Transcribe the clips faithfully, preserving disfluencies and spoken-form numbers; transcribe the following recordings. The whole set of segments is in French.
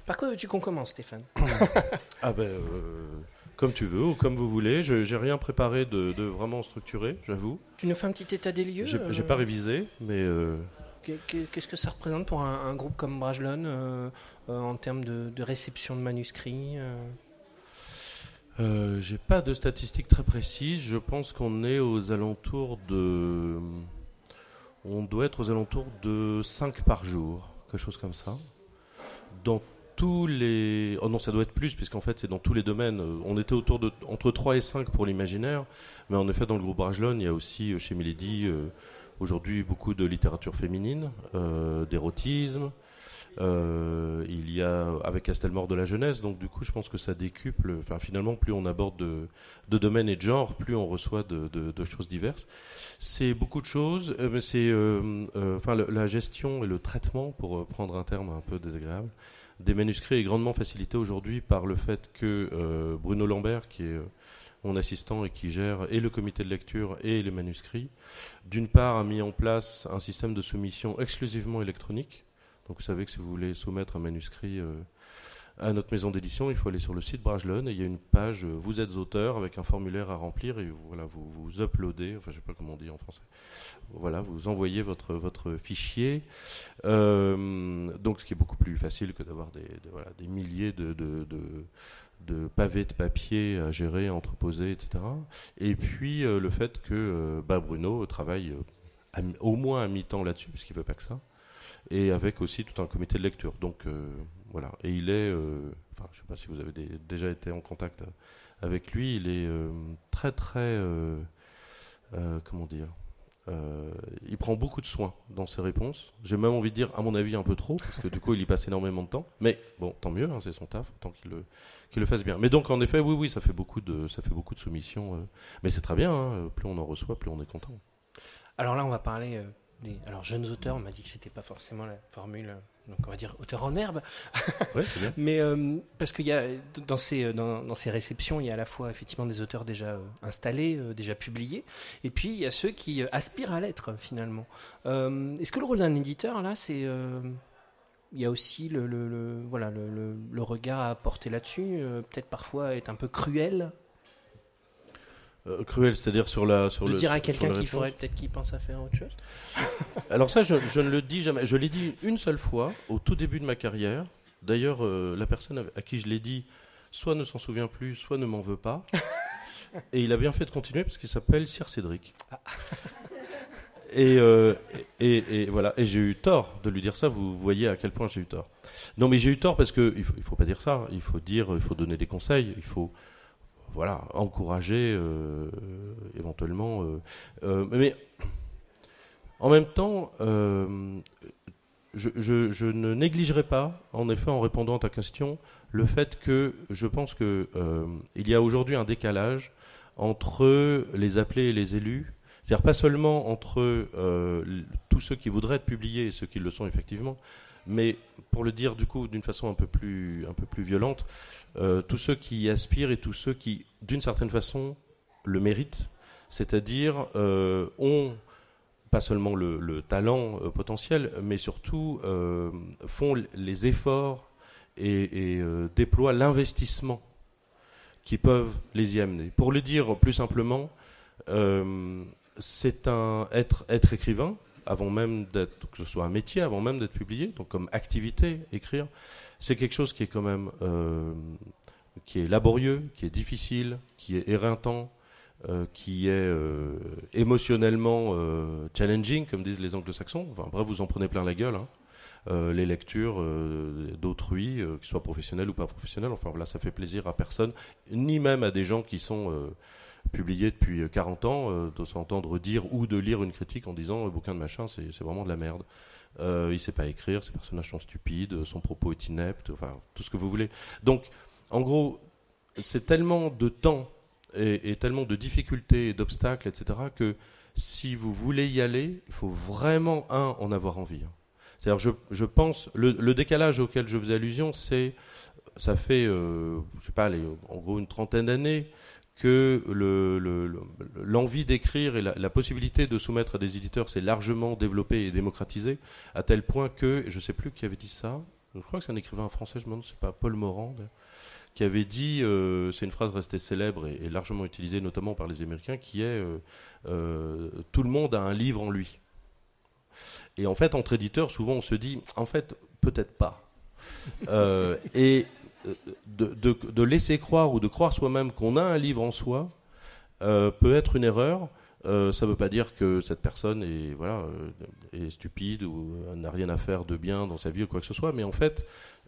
Par quoi veux-tu qu'on commence, Stéphane? Ah ben, euh, comme tu veux ou comme vous voulez. Je j'ai rien préparé de, de vraiment structuré, j'avoue. Tu nous fais un petit état des lieux? J'ai euh, j'ai pas révisé, mais euh, Qu'est-ce que ça représente pour un, un groupe comme Brajlon euh, euh, en termes de, de réception de manuscrits euh... euh, j'ai pas de statistiques très précises. Je pense qu'on est aux alentours de, on doit être aux alentours de cinq par jour, quelque chose comme ça. Dans tous les, oh non, ça doit être plus, puisqu'en fait c'est dans tous les domaines. On était autour de entre trois et cinq pour l'imaginaire, mais en effet dans le groupe Brajlon, il y a aussi chez Milady euh, aujourd'hui beaucoup de littérature féminine, euh, d'érotisme. Euh, il y a avec Castelmore de la jeunesse, donc du coup je pense que ça décuple. Enfin finalement, plus on aborde de, de domaines et de genres, plus on reçoit de, de, de choses diverses. C'est beaucoup de choses, euh, mais c'est euh, euh, enfin le, la gestion et le traitement, pour prendre un terme un peu désagréable, des manuscrits est grandement facilité aujourd'hui par le fait que euh, Bruno Lambert, qui est euh, mon assistant et qui gère et le comité de lecture et les manuscrits, d'une part a mis en place un système de soumission exclusivement électronique. Donc vous savez que si vous voulez soumettre un manuscrit euh, à notre maison d'édition, il faut aller sur le site Brajlon et il y a une page euh, vous êtes auteur avec un formulaire à remplir et voilà, vous vous uploadez, enfin je sais pas comment on dit en français. Voilà, vous envoyez votre votre fichier. Euh, donc ce qui est beaucoup plus facile que d'avoir des, des voilà des milliers de, de, de de pavés de papier à gérer, à entreposer, et cetera. Et puis euh, le fait que euh, bah, Bruno travaille euh, à, au moins à mi-temps là-dessus, puisqu'il ne veut pas que ça, et avec aussi tout un comité de lecture. Donc euh, voilà. Et il est, euh, enfin, je ne sais pas si vous avez des, déjà été en contact avec lui, il est euh, très très, euh, euh, comment dire, euh, il prend beaucoup de soin dans ses réponses. J'ai même envie de dire, à mon avis, un peu trop, parce que du coup, il y passe énormément de temps. Mais bon, tant mieux, hein, c'est son taf, tant qu'il le, qu'il le fasse bien. Mais donc, en effet, oui, oui, ça fait beaucoup de, ça fait beaucoup de soumissions. Euh, mais c'est très bien, hein, plus on en reçoit, plus on est content. Alors là, on va parler euh, des alors, jeunes auteurs. On m'a dit que c'était pas forcément la formule, euh, donc on va dire auteur en herbe. Ouais, c'est bien. Mais euh, parce qu'il y a dans ces dans, dans ces réceptions, il y a à la fois effectivement des auteurs déjà euh, installés, euh, déjà publiés, et puis il y a ceux qui euh, aspirent à l'être finalement. Euh, est-ce que le rôle d'un éditeur là, c'est euh, il y a aussi le, le, le voilà le, le, le regard à porter là-dessus, euh, peut-être parfois être un peu cruel. Euh, cruel, c'est-à-dire sur la sur de le. dire à quelqu'un qu'il qu'il faudrait peut-être qu'il pense à faire autre chose. Alors ça, je, je ne le dis jamais. Je l'ai dit une seule fois au tout début de ma carrière. D'ailleurs, euh, la personne à qui je l'ai dit, soit ne s'en souvient plus, soit ne m'en veut pas. Et il a bien fait de continuer parce qu'il s'appelle Sir Cédric. Ah. Et, euh, et, et, et voilà. Et j'ai eu tort de lui dire ça. Vous voyez à quel point j'ai eu tort. Non, mais j'ai eu tort parce que il faut, il faut pas dire ça. Il faut dire, il faut donner des conseils. Il faut, voilà, encourager euh, éventuellement. Euh, euh, mais en même temps, euh, je, je, je ne négligerai pas, en effet, en répondant à ta question, le fait que je pense qu'il euh, y a aujourd'hui un décalage entre les appelés et les élus. C'est-à-dire pas seulement entre euh, tous ceux qui voudraient être publiés et ceux qui le sont effectivement, mais pour le dire du coup d'une façon un peu plus, un peu plus violente, euh, tous ceux qui y aspirent et tous ceux qui, d'une certaine façon, le méritent, c'est-à-dire euh, ont pas seulement le, le talent euh, potentiel, mais surtout euh, font les efforts et, et euh, déploient l'investissement qui peuvent les y amener. Pour le dire plus simplement, euh, c'est un être, être écrivain, avant même d'être, que ce soit un métier, avant même d'être publié, donc comme activité, écrire, c'est quelque chose qui est quand même euh, qui est laborieux, qui est difficile, qui est éreintant, euh, qui est euh, émotionnellement euh, challenging, comme disent les anglo-saxons. Enfin, bref, vous en prenez plein la gueule. Hein. Euh, les lectures euh, d'autrui, euh, qu'ils soient professionnels ou pas professionnels, enfin voilà, ça fait plaisir à personne, ni même à des gens qui sont euh, publiés depuis quarante ans, euh, de s'entendre dire ou de lire une critique en disant le bouquin de machin, c'est, c'est vraiment de la merde. Euh, il ne sait pas écrire, ses personnages sont stupides, son propos est inepte, enfin tout ce que vous voulez. Donc, en gros, c'est tellement de temps et, et tellement de difficultés et d'obstacles, et cetera, que si vous voulez y aller, il faut vraiment, un, en avoir envie. C'est-à-dire, je, je pense, le, le décalage auquel je faisais allusion, c'est, ça fait, euh, je sais pas, les, en gros une trentaine d'années que le, le, le, l'envie d'écrire et la, la possibilité de soumettre à des éditeurs s'est largement développée et démocratisée, à tel point que, je ne sais plus qui avait dit ça, je crois que c'est un écrivain français, je me demande, c'est pas Paul Morand, qui avait dit, euh, c'est une phrase restée célèbre et, et largement utilisée notamment par les Américains, qui est euh, euh, tout le monde a un livre en lui. Et en fait, entre éditeurs, souvent on se dit, en fait, peut-être pas. euh, et de, de, de laisser croire ou de croire soi-même qu'on a un livre en soi euh, peut être une erreur. Euh, ça ne veut pas dire que cette personne est, voilà, euh, est stupide ou euh, n'a rien à faire de bien dans sa vie ou quoi que ce soit, mais en fait,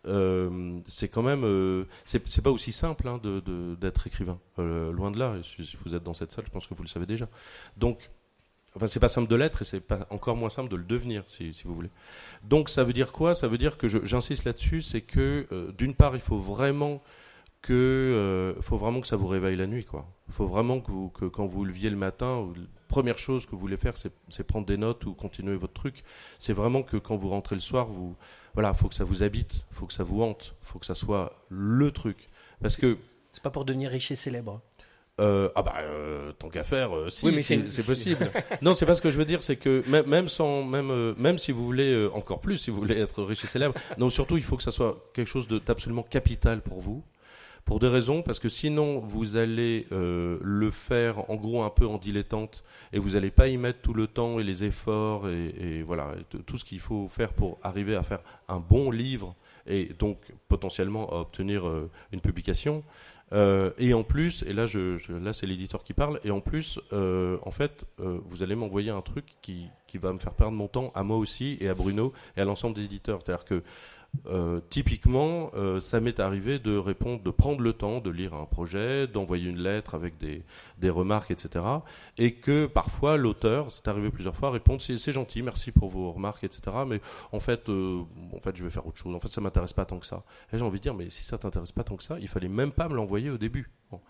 euh, c'est quand même, euh, c'est, c'est pas aussi simple hein, de, de, d'être écrivain. Euh, loin de là. Si vous êtes dans cette salle, je pense que vous le savez déjà. Donc, enfin, c'est pas simple de l'être et c'est pas encore moins simple de le devenir, si, si vous voulez. Donc, ça veut dire quoi ? Ça veut dire que je, j'insiste là-dessus, c'est que euh, d'une part, il faut vraiment que, euh, faut vraiment que ça vous réveille la nuit, quoi. Il faut vraiment que, vous, que quand vous leviez le matin, la première chose que vous voulez faire, c'est, c'est prendre des notes ou continuer votre truc. C'est vraiment que quand vous rentrez le soir, vous, voilà, faut que ça vous habite, faut que ça vous hante, faut que ça soit le truc. Parce que c'est pas pour devenir riche et célèbre. Euh, ah bah euh, tant qu'à faire, euh, si, oui, mais c'est, c'est, c'est possible. Non, c'est pas ce que je veux dire, c'est que même, même sans, même, euh, même si vous voulez euh, encore plus, si vous voulez être riche et célèbre, non, surtout il faut que ça soit quelque chose de, d'absolument capital pour vous. Pour deux raisons, parce que sinon vous allez euh, le faire en gros un peu en dilettante et vous n'allez pas y mettre tout le temps et les efforts et, et voilà et t- tout ce qu'il faut faire pour arriver à faire un bon livre et donc potentiellement à obtenir euh, une publication. Euh, et en plus, et là, je, je, là c'est l'éditeur qui parle, et en plus, euh, en fait, euh, vous allez m'envoyer un truc qui, qui va me faire perdre mon temps à moi aussi et à Bruno et à l'ensemble des éditeurs. C'est-à-dire que Euh, typiquement, euh, ça m'est arrivé de répondre, de prendre le temps de lire un projet, d'envoyer une lettre avec des, des remarques, et cetera. Et que parfois l'auteur, c'est arrivé plusieurs fois, répond c'est, c'est gentil, merci pour vos remarques, et cetera. Mais en fait, euh, en fait, je vais faire autre chose. En fait, ça m'intéresse pas tant que ça. Et j'ai envie de dire, mais si ça t'intéresse pas tant que ça, il fallait même pas me l'envoyer au début. Bon.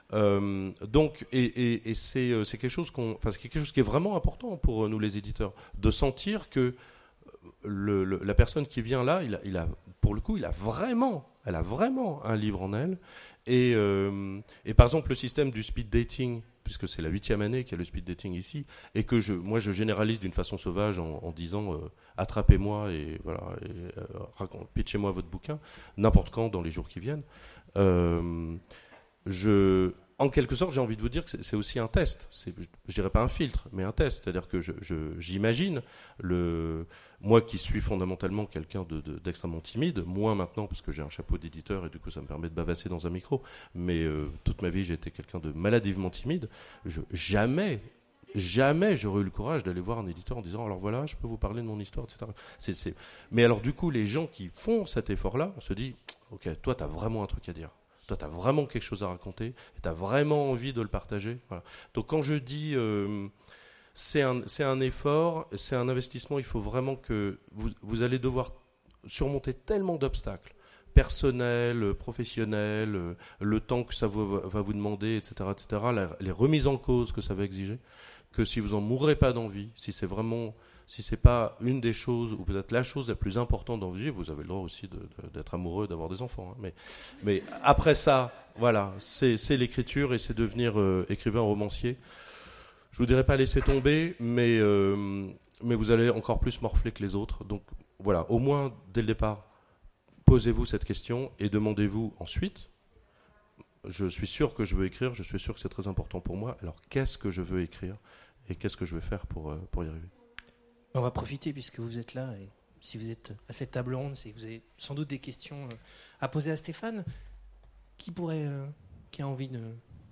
Euh, donc, et, et, et c'est, c'est quelque chose qu'on, enfin, c'est quelque chose qui est vraiment important pour nous les éditeurs, de sentir que Le, le, la personne qui vient là, il a, il a, pour le coup, il a vraiment, elle a vraiment un livre en elle. Et, euh, et par exemple, le système du speed dating, puisque c'est la huitième année qu'il y a le speed dating ici, et que je, moi je généralise d'une façon sauvage en, en disant euh, attrapez-moi et voilà, et, euh, raconte, pitchez-moi votre bouquin n'importe quand dans les jours qui viennent. Euh, je En quelque sorte, j'ai envie de vous dire que c'est, c'est aussi un test. C'est, je dirais pas un filtre, mais un test. C'est-à-dire que je, je, j'imagine, le, moi qui suis fondamentalement quelqu'un de, de, d'extrêmement timide, moins maintenant parce que j'ai un chapeau d'éditeur et du coup ça me permet de bavasser dans un micro, mais euh, toute ma vie j'ai été quelqu'un de maladivement timide. Je, jamais, jamais j'aurais eu le courage d'aller voir un éditeur en disant alors voilà, je peux vous parler de mon histoire, et cetera. C'est, c'est... Mais alors du coup, les gens qui font cet effort-là, on se dit ok, toi t'as vraiment un truc à dire. Toi, tu as vraiment quelque chose à raconter et tu as vraiment envie de le partager. Voilà. Donc, quand je dis euh, c'est, un, c'est un effort, c'est un investissement, il faut vraiment que vous, vous allez devoir surmonter tellement d'obstacles personnels, professionnels, le temps que ça va, va vous demander, et cetera, et cetera, la, les remises en cause que ça va exiger, que si vous n'en mourrez pas d'envie, si c'est vraiment... Si c'est pas une des choses, ou peut-être la chose la plus importante dans votre vie, vous avez le droit aussi de, de, d'être amoureux, d'avoir des enfants. Hein, mais, mais après ça, voilà, c'est, c'est l'écriture et c'est devenir euh, écrivain, romancier. Je vous dirais pas laisser tomber, mais, euh, mais vous allez encore plus morfler que les autres. Donc voilà, au moins dès le départ, posez-vous cette question et demandez-vous ensuite. Je suis sûr que je veux écrire, je suis sûr que c'est très important pour moi. Alors qu'est-ce que je veux écrire et qu'est-ce que je vais faire pour, euh, pour y arriver ? On va profiter puisque vous êtes là et si vous êtes à cette table ronde, c'est que vous avez sans doute des questions à poser à Stéphane. Qui pourrait, euh, qui a envie de...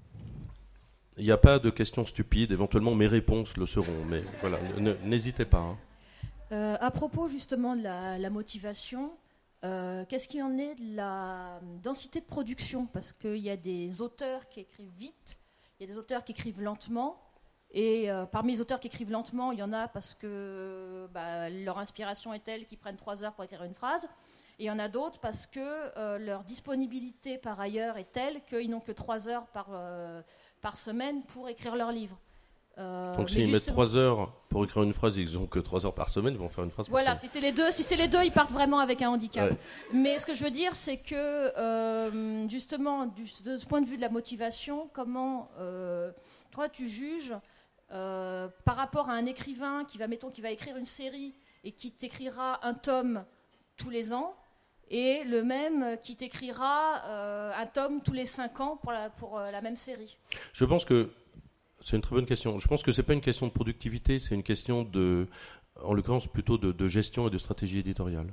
Il n'y a pas de questions stupides, éventuellement mes réponses le seront, mais voilà, ne, n'hésitez pas. Hein. Euh, à propos justement de la, la motivation, euh, qu'est-ce qu'il en est de la densité de production ? Parce qu'il y a des auteurs qui écrivent vite, il y a des auteurs qui écrivent lentement. Et euh, parmi les auteurs qui écrivent lentement, il y en a parce que bah, leur inspiration est telle qu'ils prennent trois heures pour écrire une phrase. Et il y en a d'autres parce que euh, leur disponibilité par ailleurs est telle qu'ils n'ont que trois heures par, euh, par semaine pour écrire leur livre. Euh, Donc s'ils mettent trois heures pour écrire une phrase et ils n'ont que trois heures par semaine, ils vont faire une phrase par voilà, semaine. si c'est les deux, si c'est les deux, ils partent vraiment avec un handicap. Ouais. Mais ce que je veux dire, c'est que euh, justement, du, de ce point de vue de la motivation, comment euh, toi tu juges Euh, par rapport à un écrivain qui va, mettons, qui va écrire une série et qui t'écrira un tome tous les ans, et le même qui t'écrira euh, un tome tous les cinq ans pour la, pour euh, la même série? Je pense que c'est une très bonne question. Je pense que c'est pas une question de productivité, c'est une question de, en l'occurrence plutôt de, de gestion et de stratégie éditoriale.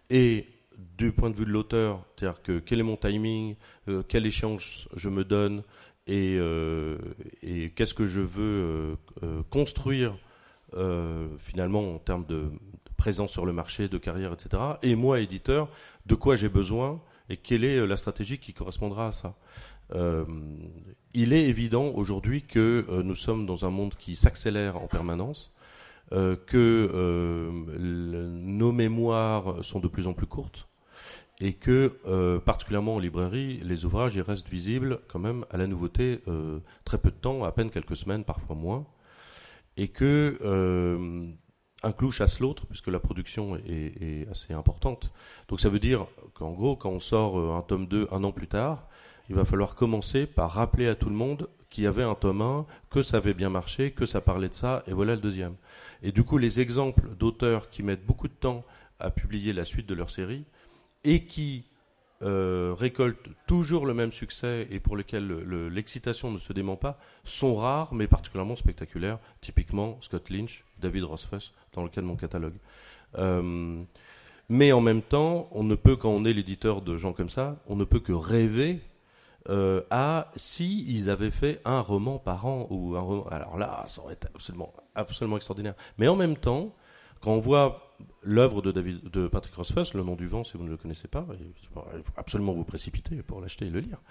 Et du point de vue de l'auteur, c'est-à-dire que quel est mon timing, euh, quel échéance je me donne et, euh, et qu'est-ce que je veux euh, euh, construire euh, finalement en termes de présence sur le marché, de carrière, et cetera. Et moi, éditeur, de quoi j'ai besoin et quelle est la stratégie qui correspondra à ça. Euh, il est évident aujourd'hui que euh, nous sommes dans un monde qui s'accélère en permanence, euh, que euh, le, nos mémoires sont de plus en plus courtes et que, euh, particulièrement en librairie, les ouvrages ils restent visibles quand même à la nouveauté euh, très peu de temps, à peine quelques semaines, parfois moins, et que euh, un clou chasse l'autre, puisque la production est, est assez importante. Donc ça veut dire qu'en gros, quand on sort un tome deux un an plus tard, il va falloir commencer par rappeler à tout le monde qu'il y avait un tome un, que ça avait bien marché, que ça parlait de ça, et voilà le deuxième. Et du coup, les exemples d'auteurs qui mettent beaucoup de temps à publier la suite de leur série, et qui euh, récoltent toujours le même succès, et pour lesquels le, le, l'excitation ne se dément pas, sont rares, mais particulièrement spectaculaires. Typiquement, Scott Lynch, David Rothfuss, dans le cas de mon catalogue. Euh, mais en même temps, on ne peut, quand on est l'éditeur de gens comme ça, on ne peut que rêver Euh, à si ils avaient fait un roman par an ou un roman, alors là ça aurait été absolument absolument extraordinaire. Mais en même temps, quand on voit l'œuvre de David de Patrick Rothfuss, Le Nom du vent, si vous ne le connaissez pas, il faut absolument vous précipiter pour l'acheter et le lire.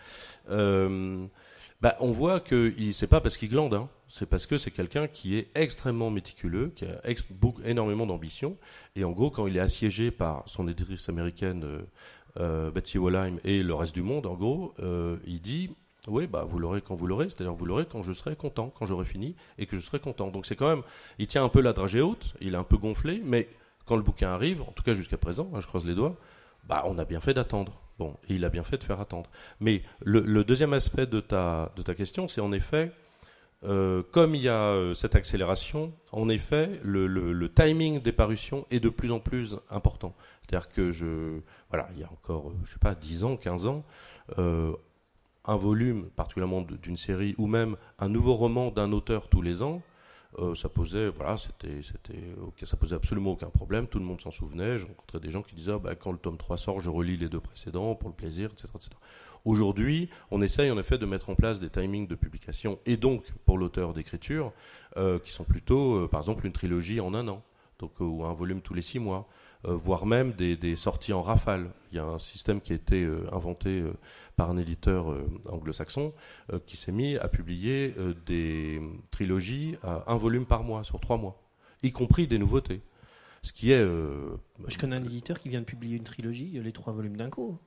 Euh, bah, on voit que il, c'est pas parce qu'il glande, hein, c'est parce que c'est quelqu'un qui est extrêmement méticuleux, qui a ex, beaucoup, énormément d'ambition, et en gros quand il est assiégé par son éditrice américaine euh, Euh, Betsy Wollheim et le reste du monde, en gros, euh, il dit oui, bah, vous l'aurez quand vous l'aurez, c'est-à-dire vous l'aurez quand je serai content, quand j'aurai fini et que je serai content. Donc c'est quand même, il tient un peu la dragée haute, il est un peu gonflé, mais quand le bouquin arrive, en tout cas jusqu'à présent, hein, je croise les doigts, bah, on a bien fait d'attendre. Bon, et il a bien fait de faire attendre. Mais le, le deuxième aspect de ta, de ta question, c'est en effet, euh, comme il y a euh, cette accélération, en effet, le, le, le timing des parutions est de plus en plus important. C'est-à-dire que je, voilà, il y a encore, je sais pas, dix ans, quinze ans, euh, un volume, particulièrement d'une série, ou même un nouveau roman d'un auteur tous les ans, euh, ça posait, voilà, c'était, c'était, okay, ça posait absolument aucun problème. Tout le monde s'en souvenait. Je rencontrais des gens qui disaient, ah, bah, quand le tome trois sort, je relis les deux précédents pour le plaisir, et cetera, et cetera. Aujourd'hui, on essaye en effet de mettre en place des timings de publication, et donc pour l'auteur d'écriture, euh, qui sont plutôt, euh, par exemple, une trilogie en un an, donc euh, ou un volume tous les six mois. Euh, voire même des, des sorties en rafale. Il y a un système qui a été euh, inventé euh, par un éditeur euh, anglo-saxon euh, qui s'est mis à publier euh, des trilogies à un volume par mois, sur trois mois, y compris des nouveautés. Ce qui est... Euh, Je connais un éditeur qui vient de publier une trilogie, les trois volumes d'un coup.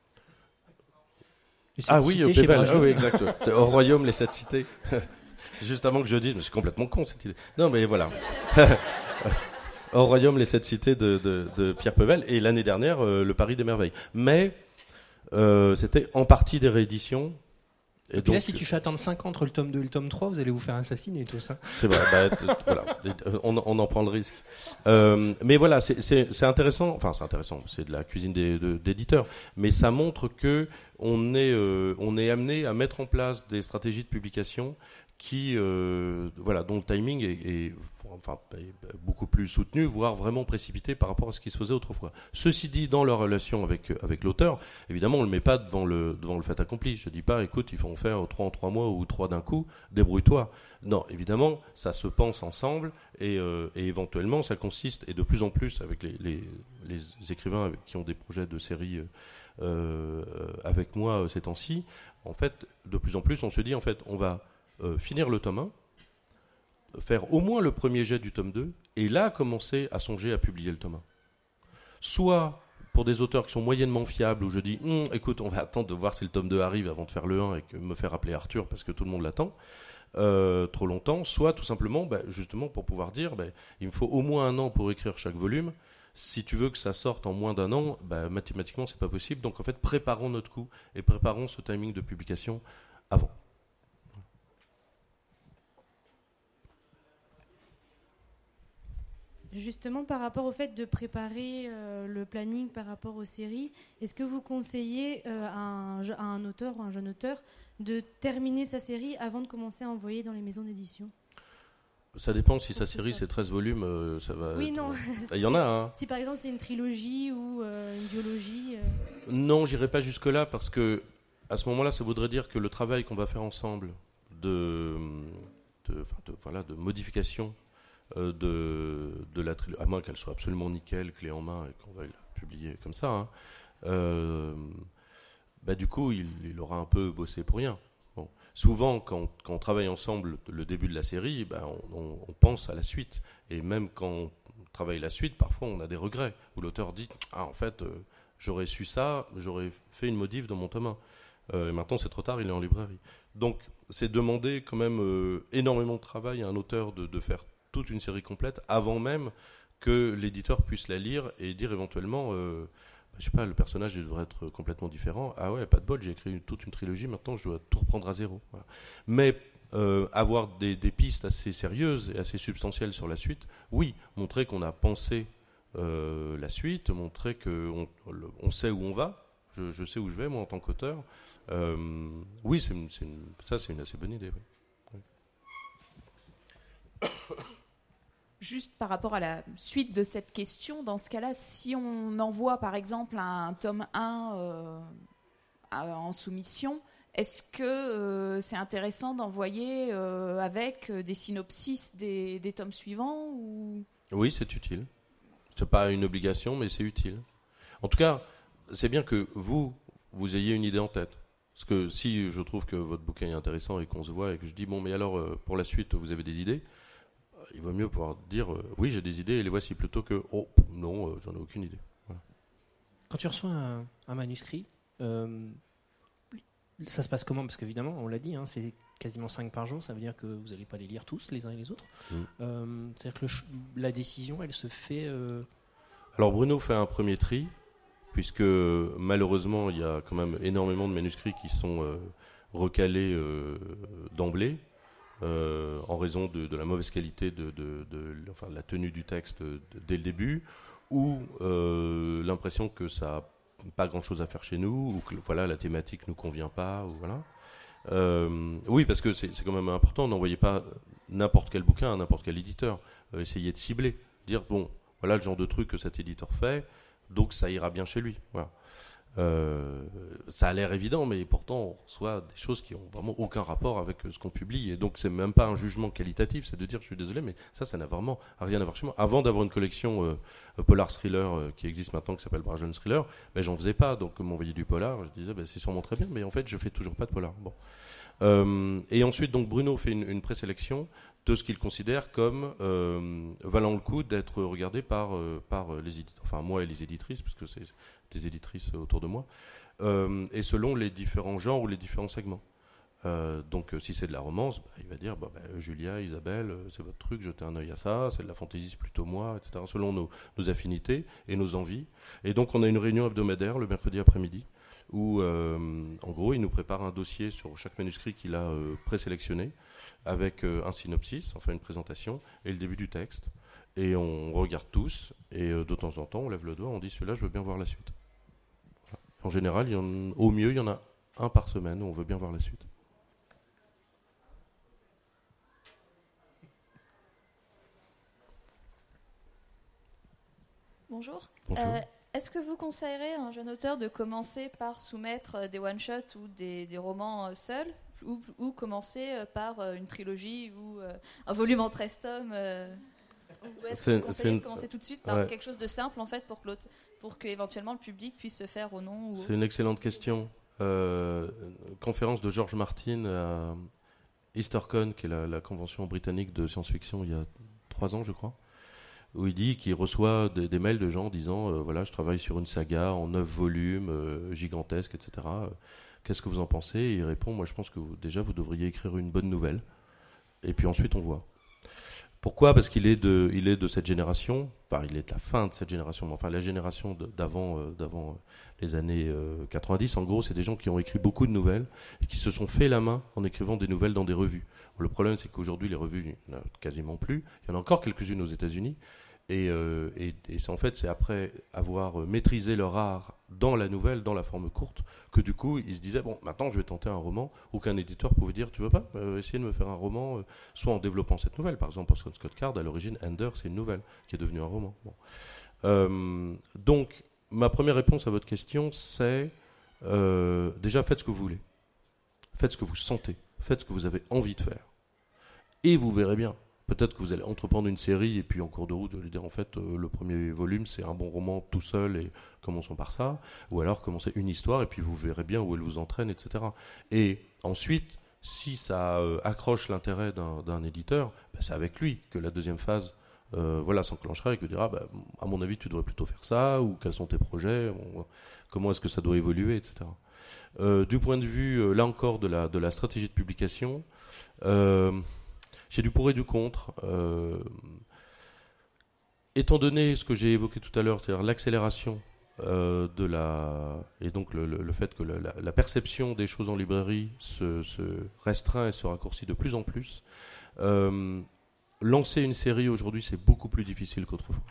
Ah oui, au Pével, ah oui, exact. C'est Au Royaume, les sept cités. Juste avant que je dise, mais c'est complètement con cette idée. Non, mais voilà. Au Royaume, les sept cités de, de, de Pierre Pevel, et l'année dernière, euh, le Paris des merveilles. Mais euh, c'était en partie des rééditions. Et, et puis donc, là, si tu fais attendre cinq ans entre le tome deux et le tome trois, vous allez vous faire assassiner tout ça. C'est vrai, bah, voilà, on, on en prend le risque. Euh, mais voilà, c'est, c'est, c'est intéressant, enfin c'est intéressant, c'est de la cuisine des, de, d'éditeurs, mais ça montre que on est, euh, on est amené à mettre en place des stratégies de publication qui, euh, voilà, dont le timing est, est, enfin, est beaucoup plus soutenu, voire vraiment précipité par rapport à ce qui se faisait autrefois. Ceci dit, dans leur relation avec, avec l'auteur, évidemment, on ne le met pas devant le, devant le fait accompli. Je ne dis pas, écoute, il faut en faire trois en trois mois ou trois d'un coup, débrouille-toi. Non, évidemment, ça se pense ensemble et, euh, et éventuellement, ça consiste, et de plus en plus avec les, les, les écrivains avec, qui ont des projets de série euh, avec moi ces temps-ci, en fait, de plus en plus, on se dit, en fait, on va Euh, finir le tome un, faire au moins le premier jet du tome deux, et là commencer à songer à publier le tome un. Soit pour des auteurs qui sont moyennement fiables, où je dis hm, écoute, on va attendre de voir si le tome deux arrive avant de faire le un et que me faire appeler Arthur parce que tout le monde l'attend euh, trop longtemps, soit tout simplement bah, justement pour pouvoir dire bah, il me faut au moins un an pour écrire chaque volume. Si tu veux que ça sorte en moins d'un an, bah, mathématiquement c'est pas possible, donc en fait préparons notre coup et préparons ce timing de publication avant. Justement, par rapport au fait de préparer euh, le planning par rapport aux séries, est-ce que vous conseillez euh, à, un, à un auteur ou un jeune auteur de terminer sa série avant de commencer à envoyer dans les maisons d'édition ? Ça dépend, si sa Pour que série ça- c'est treize volumes, euh, ça va... Oui, être- non. Il y en a, hein. Si par exemple c'est une trilogie ou euh, une duologie. euh, Non, j'irai pas jusque-là parce que à ce moment-là, ça voudrait dire que le travail qu'on va faire ensemble de, de, enfin, de, voilà, de modification euh, de, de la trilogie, à moins qu'elle soit absolument nickel, clé en main, et qu'on va la publier comme ça, hein, euh, bah, du coup, il, il aura un peu bossé pour rien. Bon. Souvent, quand, quand on travaille ensemble le début de la série, bah, on, on, on pense à la suite. Et même quand on travaille la suite, parfois on a des regrets, où l'auteur dit « Ah, en fait, euh, j'aurais su ça, j'aurais fait une modif dans mon tome un. Euh, et maintenant, c'est trop tard, il est en librairie. » Donc, c'est demander quand même euh, énormément de travail à un auteur de, de faire toute une série complète avant même que l'éditeur puisse la lire et dire éventuellement euh, bah, je sais pas, le personnage il devrait être complètement différent. Ah ouais, pas de bol, j'ai écrit une- toute une trilogie, maintenant je dois tout reprendre à zéro. Voilà. Mais euh, avoir des, des pistes assez sérieuses et assez substantielles sur la suite, oui, montrer qu'on a pensé euh, la suite, montrer qu'on on sait où on va, je, je sais où je vais moi en tant qu'auteur. Euh, oui, c'est une- c'est une- ça c'est une assez bonne idée. Oui. Juste par rapport à la suite de cette question, dans ce cas-là, si on envoie par exemple un tome un euh, à- en soumission, est-ce que euh, c'est intéressant d'envoyer euh, avec des synopsis des, des tomes suivants ou... Oui, c'est utile. C'est pas une obligation, mais c'est utile. En tout cas, c'est bien que vous, vous ayez une idée en tête. Parce que si je trouve que votre bouquin est intéressant et qu'on se voit et que je dis, bon, mais alors, euh, pour la suite, vous avez des idées, il vaut mieux pouvoir dire, euh, oui, j'ai des idées et les voici, plutôt que, oh, non, euh, j'en ai aucune idée. Voilà. Quand tu reçois un, un manuscrit, euh, ça se passe comment? Parce qu'évidemment, on l'a dit, hein, c'est quasiment cinq par jour, ça veut dire que vous n'allez pas les lire tous, les uns et les autres. Mm. Euh, c'est-à-dire que le ch- la décision, elle se fait... euh, Alors Bruno fait un premier tri, puisque malheureusement, il y a quand même énormément de manuscrits qui sont euh, recalés euh, d'emblée, euh, en raison de, de la mauvaise qualité de, de, de, de- enfin, de la tenue du texte de- dès le début, ou euh, l'impression que ça n'a pas grand-chose à faire chez nous, ou que voilà, la thématique ne nous convient pas, ou voilà. Euh, oui, parce que c'est c'est quand même important, n'envoyez pas n'importe quel bouquin à n'importe quel éditeur. Euh, essayez de cibler, dire, bon, voilà le genre de truc que cet éditeur fait, donc ça ira bien chez lui. Voilà. Euh, ça a l'air évident, mais pourtant on reçoit des choses qui ont vraiment aucun rapport avec ce qu'on publie, et donc c'est même pas un jugement qualitatif, c'est de dire je suis désolé, mais ça, ça n'a vraiment rien à voir chez moi. Avant d'avoir une collection euh, polar thriller euh, qui existe maintenant, qui s'appelle Bragelonne Thriller, ben, j'en faisais pas, donc on m'envoyait du polar, je disais ben, c'est sûrement très bien, mais en fait je fais toujours pas de polar. Bon. Euh, et ensuite donc Bruno fait une, une présélection de ce qu'il considère comme euh, valant le coup d'être regardé par, euh, par les éditeurs, enfin moi et les éditrices, parce que c'est des éditrices autour de moi, euh, et selon les différents genres ou les différents segments. Euh, donc euh, si c'est de la romance, bah, il va dire bah, bah, Julia, Isabelle, euh, c'est votre truc, jetez un œil à ça, c'est de la fantaisie, c'est plutôt moi, et cetera, selon nos, nos affinités et nos envies. Et donc on a une réunion hebdomadaire le mercredi après-midi, où euh, en gros il nous prépare un dossier sur chaque manuscrit qu'il a euh, présélectionné, avec euh, un synopsis, enfin une présentation, et le début du texte. Et on regarde tous, et euh, de temps en temps on lève le doigt, on dit celui-là je veux bien voir la suite. Voilà. En général, il y en, au mieux il y en a un par semaine où on veut bien voir la suite. Bonjour. Bonjour. Euh, Est-ce que vous conseillerez à un jeune auteur de commencer par soumettre euh, des one-shots ou des, des romans euh, seuls, ou, ou commencer euh, par euh, une trilogie ou euh, un volume en treize tomes euh, ou est-ce que C'est- vous conseillez c'est une- de commencer tout de suite par ouais. quelque chose de simple en fait pour que, l'autre- pour que éventuellement le public puisse se faire au nom ou C'est une excellente question. Euh, une conférence de George Martin à EasterCon, qui est la, la convention britannique de science-fiction, il y a trois ans, je crois, où il dit qu'il reçoit des, des mails de gens disant euh, voilà, je travaille sur une saga en neuf volumes, euh, gigantesque, et cetera. Euh, Qu'est-ce que vous en pensez? Et il répond moi, je pense que vous, déjà, vous devriez écrire une bonne nouvelle. Et puis ensuite, on voit. Pourquoi? Parce qu'il est de, il est de cette génération, enfin, il est de la fin de cette génération, mais enfin, la génération de- d'avant, euh, d'avant euh, les années euh, quatre-vingt-dix, en gros, c'est des gens qui ont écrit beaucoup de nouvelles et qui se sont fait la main en écrivant des nouvelles dans des revues. Le problème, c'est qu'aujourd'hui, les revues, il n'y en a quasiment plus. Il y en a encore quelques-unes aux États-Unis. Et, euh, et, et c'est, en fait, c'est après avoir maîtrisé leur art dans la nouvelle, dans la forme courte, que du coup, ils se disaient, bon, maintenant, je vais tenter un roman. Aucun éditeur pouvait dire, tu veux pas euh, essayer de me faire un roman, euh, soit en développant cette nouvelle. Par exemple, pour Scott Card, à l'origine, Ender, c'est une nouvelle qui est devenue un roman. Bon. Euh, donc, ma première réponse à votre question, c'est euh, déjà, faites ce que vous voulez. Faites ce que vous sentez. Faites ce que vous avez envie de faire. Et vous verrez bien. Peut-être que vous allez entreprendre une série et puis en cours de route, vous allez dire en fait euh, le premier volume c'est un bon roman tout seul et commençons par ça. Ou alors commencez une histoire et puis vous verrez bien où elle vous entraîne, et cetera. Et ensuite, si ça euh, accroche l'intérêt d'un, d'un éditeur, bah, c'est avec lui que la deuxième phase euh, voilà, s'enclenchera et qu'il dira bah, à mon avis tu devrais plutôt faire ça ou quels sont tes projets, on, comment est-ce que ça doit évoluer, et cetera. Euh, du point de vue, euh, là encore, de la, de la stratégie de publication, euh, j'ai du pour et du contre. Euh, étant donné ce que j'ai évoqué tout à l'heure, c'est-à-dire l'accélération euh, de la... et donc le, le, le fait que la, la perception des choses en librairie se, se restreint et se raccourcit de plus en plus, euh, lancer une série aujourd'hui, c'est beaucoup plus difficile qu'autrefois.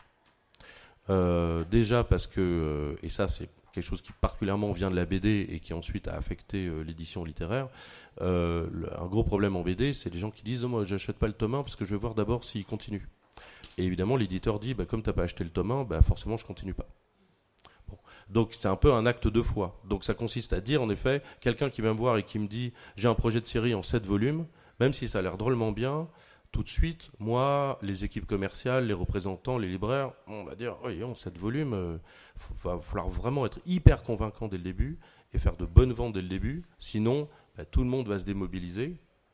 Euh, déjà parce que, euh, et ça c'est quelque chose qui particulièrement vient de la B D et qui ensuite a affecté euh, l'édition littéraire, euh, le, un gros problème en B D, c'est les gens qui disent oh, « moi j'achète pas le tome un parce que je vais voir d'abord s'il continue ». Et évidemment l'éditeur dit bah, « comme t'as pas acheté le tome un, bah, forcément je continue pas ». Bon. Donc c'est un peu un acte de foi. Donc ça consiste à dire en effet, quelqu'un qui vient me voir et qui me dit « j'ai un projet de série en sept volumes », même si ça a l'air drôlement bien, tout de suite, moi, les équipes commerciales, les représentants, les libraires, on va dire, oui, oh, sept volumes, euh, il va falloir vraiment être hyper convaincant dès le début et faire de bonnes ventes dès le début, sinon bah, tout le monde va se démobiliser.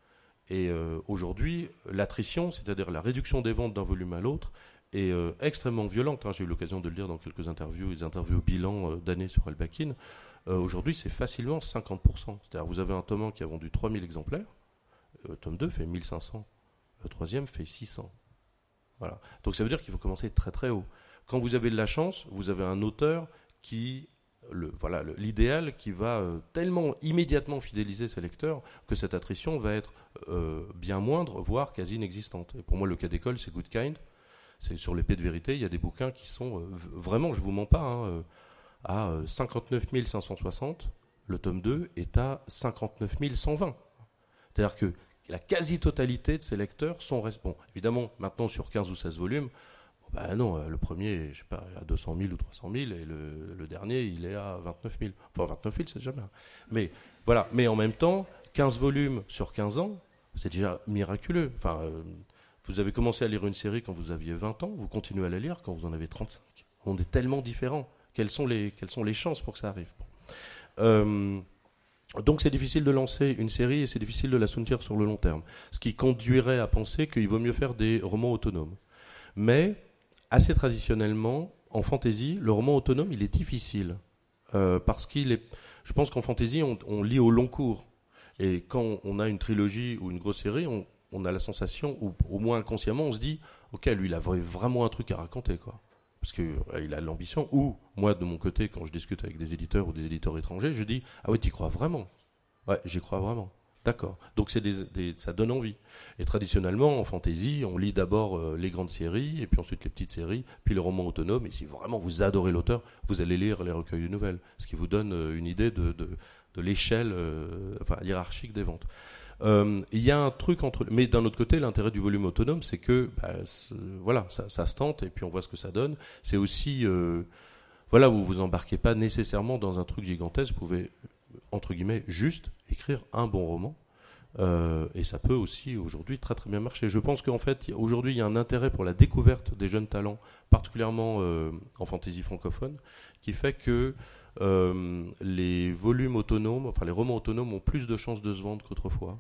Et euh, aujourd'hui, l'attrition, c'est-à-dire la réduction des ventes d'un volume à l'autre, est euh, extrêmement violente. Hein. J'ai eu l'occasion de le dire dans quelques interviews, les interviews bilan euh, d'années sur Albakin. Euh, aujourd'hui, c'est facilement cinquante pour cent. C'est-à-dire vous avez un tome un qui a vendu trois mille exemplaires, euh, tome deux fait mille cinq cents. Le troisième fait six cents. Voilà. Donc ça veut dire qu'il faut commencer très très haut. Quand vous avez de la chance, vous avez un auteur qui, le, voilà, le, l'idéal qui va euh, tellement immédiatement fidéliser ses lecteurs que cette attrition va être euh, bien moindre, voire quasi inexistante. Et pour moi, le cas d'école, c'est Good Kind. C'est sur l'épée de vérité, il y a des bouquins qui sont euh, vraiment, je ne vous mens pas, hein, euh, à euh, cinquante-neuf mille cinq cent soixante. Le tome deux est à cinquante-neuf mille cent vingt. C'est-à-dire que la quasi-totalité de ces lecteurs sont... Bon, évidemment, maintenant, sur quinze ou seize volumes, ben non, le premier, je sais pas, à deux cent mille ou trois cent mille, et le, le dernier, il est à vingt-neuf mille. Enfin, vingt-neuf mille, c'est jamais... Mais, voilà. Mais en même temps, quinze volumes sur quinze ans, c'est déjà miraculeux. Enfin, euh, vous avez commencé à lire une série quand vous aviez vingt ans, vous continuez à la lire quand vous en avez trente-cinq. On est tellement différents. Quelles sont les, quelles sont les chances pour que ça arrive? Bon. Euh... Donc c'est difficile de lancer une série et c'est difficile de la soutenir sur le long terme. Ce qui conduirait à penser qu'il vaut mieux faire des romans autonomes. Mais, assez traditionnellement, en fantasy, le roman autonome, il est difficile. Euh, parce qu'il est... Je pense qu'en fantasy, on, on lit au long cours. Et quand on a une trilogie ou une grosse série, on, on a la sensation, ou au moins inconsciemment, on se dit « Ok, lui, il a vraiment un truc à raconter, quoi. » Parce qu'il a l'ambition, ou moi de mon côté, quand je discute avec des éditeurs ou des éditeurs étrangers, je dis « Ah ouais, t'y crois vraiment ?»« Ouais, j'y crois vraiment. » D'accord. Donc c'est des, des, ça donne envie. Et traditionnellement, en fantasy, on lit d'abord euh, les grandes séries, et puis ensuite les petites séries, puis les romans autonomes. Et si vraiment vous adorez l'auteur, vous allez lire les recueils de nouvelles, ce qui vous donne euh, une idée de, de, de l'échelle euh, enfin, hiérarchique des ventes. Il euh, y a un truc entre... Mais d'un autre côté, l'intérêt du volume autonome, c'est que bah, c'est, voilà, ça, ça se tente et puis on voit ce que ça donne. C'est aussi... Euh, voilà, vous ne vous embarquez pas nécessairement dans un truc gigantesque. Vous pouvez, entre guillemets, juste écrire un bon roman. Euh, et ça peut aussi, aujourd'hui, très très bien marcher. Je pense qu'en fait, aujourd'hui, il y a un intérêt pour la découverte des jeunes talents, particulièrement euh, en fantasy francophone, qui fait que Euh, les volumes autonomes, enfin les romans autonomes ont plus de chances de se vendre qu'autrefois.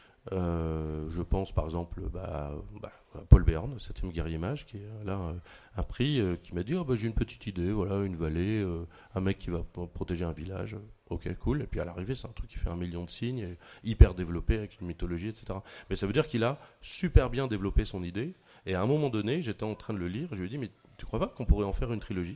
Euh, je pense par exemple bah, bah, à Paul Béarn, septième guerrier mage, qui est là un, un prix euh, qui m'a dit oh, bah, j'ai une petite idée, voilà, une vallée, euh, un mec qui va p- protéger un village. Ok, cool. Et puis à l'arrivée, c'est un truc qui fait un million de signes, et hyper développé avec une mythologie, et cetera. Mais ça veut dire qu'il a super bien développé son idée. Et à un moment donné, j'étais en train de le lire, je lui ai dit mais tu crois pas qu'on pourrait en faire une trilogie?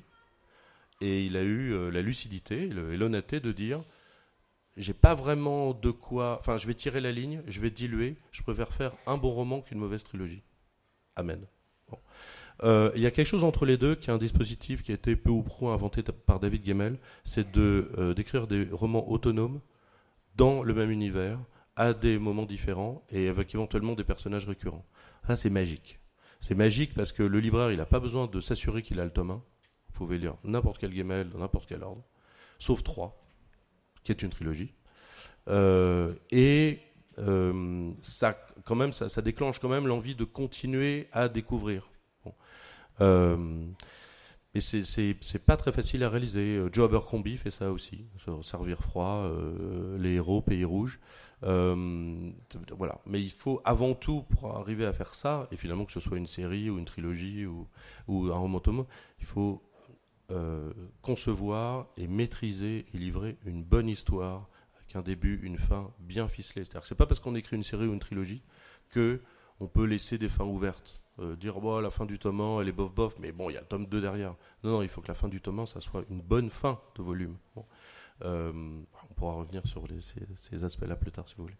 Et il a eu euh, la lucidité le, et l'honnêteté de dire j'ai pas vraiment de quoi... Enfin, je vais tirer la ligne, je vais diluer, je préfère faire un bon roman qu'une mauvaise trilogie. Amen. Bon. Euh, il y a quelque chose entre les deux qui est un dispositif qui a été peu ou prou inventé t- par David Gemmell, c'est de, euh, d'écrire des romans autonomes dans le même univers, à des moments différents et avec éventuellement des personnages récurrents. Ça, c'est magique. C'est magique parce que le libraire, il n'a pas besoin de s'assurer qu'il a le tome un. Vous pouvez lire n'importe quel Gemmell, dans n'importe quel ordre, sauf trois, qui est une trilogie. Euh, et euh, ça, quand même, ça, ça déclenche quand même l'envie de continuer à découvrir. Bon. Euh, et c'est, c'est, c'est pas très facile à réaliser. Joe Abercrombie fait ça aussi, Servir froid, euh, Les héros, Pays rouge. Euh, voilà. Mais il faut avant tout, pour arriver à faire ça, et finalement que ce soit une série ou une trilogie ou, ou un roman tome, il faut euh, concevoir et maîtriser et livrer une bonne histoire avec un début, une fin bien ficelée. C'est-à-dire que c'est pas parce qu'on écrit une série ou une trilogie que on peut laisser des fins ouvertes. Euh, dire bon, la fin du tome un elle est bof bof, mais bon il y a le tome deux derrière. Non, non, il faut que la fin du tome un ça soit une bonne fin de volume. Bon. Euh, on pourra revenir sur les, ces, ces aspects-là plus tard si vous voulez.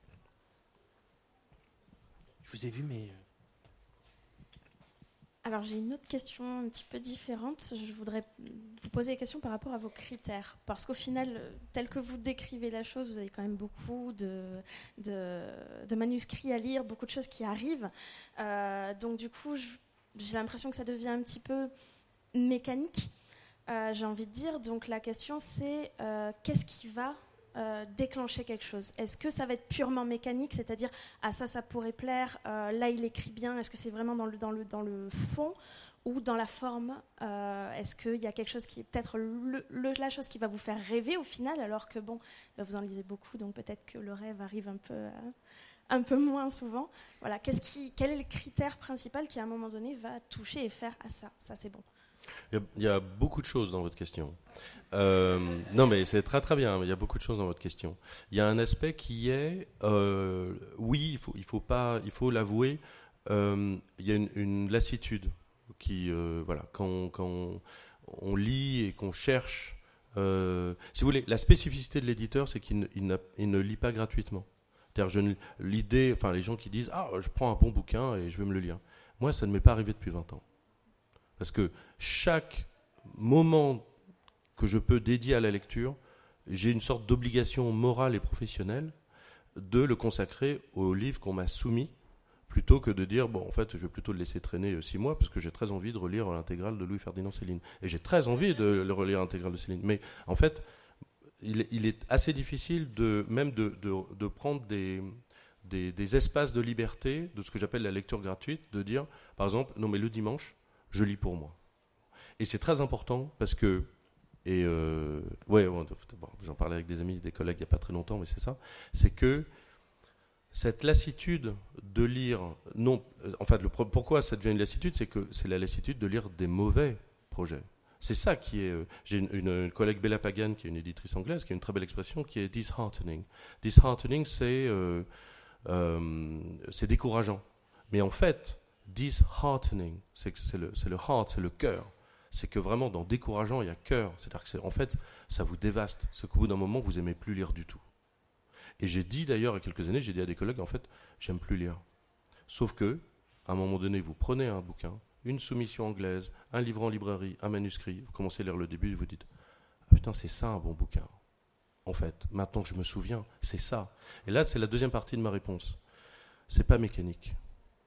Je vous ai vu, mais. Alors j'ai une autre question un petit peu différente. Je voudrais vous poser des questions par rapport à vos critères. Parce qu'au final, tel que vous décrivez la chose, vous avez quand même beaucoup de, de, de manuscrits à lire, beaucoup de choses qui arrivent. Euh, donc du coup, je, j'ai l'impression que ça devient un petit peu mécanique, euh, j'ai envie de dire. Donc la question c'est, euh, qu'est-ce qui va Euh, déclencher quelque chose? Est-ce que ça va être purement mécanique, c'est-à-dire ah ça ça pourrait plaire, euh, là il écrit bien, est-ce que c'est vraiment dans le, dans le, dans le fond ou dans la forme? euh, Est-ce qu'il y a quelque chose qui est peut-être le, le, la chose qui va vous faire rêver au final, alors que bon, bah, vous en lisez beaucoup, donc peut-être que le rêve arrive un peu, euh, un peu moins souvent. Voilà, qu'est-ce qui, quel est le critère principal qui à un moment donné va toucher et faire ah ça, ça c'est bon? Il y, a, il y a beaucoup de choses dans votre question. Euh, non, mais c'est très très bien. Il y a beaucoup de choses dans votre question. Il y a un aspect qui est, euh, oui, il faut, il faut pas, il faut l'avouer. Euh, il y a une, une lassitude qui, euh, voilà, quand, on, quand on, on lit et qu'on cherche. Euh, si vous voulez, la spécificité de l'éditeur, c'est qu'il ne, il n'a, il ne lit pas gratuitement. C'est-à-dire, je ne, l'idée, enfin, les gens qui disent, ah, je prends un bon bouquin et je vais me le lire. Moi, ça ne m'est pas arrivé depuis vingt ans. Parce que chaque moment que je peux dédier à la lecture, j'ai une sorte d'obligation morale et professionnelle de le consacrer au livre qu'on m'a soumis, plutôt que de dire, bon, en fait, je vais plutôt le laisser traîner six mois, parce que j'ai très envie de relire l'intégrale de Louis-Ferdinand Céline. Et j'ai très envie de le relire l'intégrale de Céline. Mais en fait, il, il est assez difficile de, même de, de, de prendre des... Des, des espaces de liberté, de ce que j'appelle la lecture gratuite, de dire, par exemple, non mais le dimanche, je lis pour moi. Et c'est très important parce que, et euh, ouais, bon, j'en parlais avec des amis, des collègues il n'y a pas très longtemps, mais c'est ça, c'est que cette lassitude de lire, non, en fait, le, pourquoi ça devient une lassitude, c'est que c'est la lassitude de lire des mauvais projets. C'est ça qui est. Euh, j'ai une, une, une collègue Bella Pagan, qui est une éditrice anglaise, qui a une très belle expression, qui est disheartening. Disheartening, c'est euh, euh, c'est décourageant. Mais en fait, disheartening, c'est, que c'est, le, c'est le heart, c'est le cœur. C'est que vraiment, dans décourageant, il y a cœur. C'est-à-dire que, c'est, en fait, ça vous dévaste. C'est qu'au bout d'un moment, vous n'aimez plus lire du tout. Et j'ai dit, d'ailleurs, il y a quelques années, j'ai dit à des collègues, en fait, j'aime plus lire. Sauf que, à un moment donné, vous prenez un bouquin, une soumission anglaise, un livre en librairie, un manuscrit, vous commencez à lire le début et vous dites, ah putain, c'est ça un bon bouquin. En fait, maintenant que je me souviens, c'est ça. Et là, c'est la deuxième partie de ma réponse. C'est pas mécanique.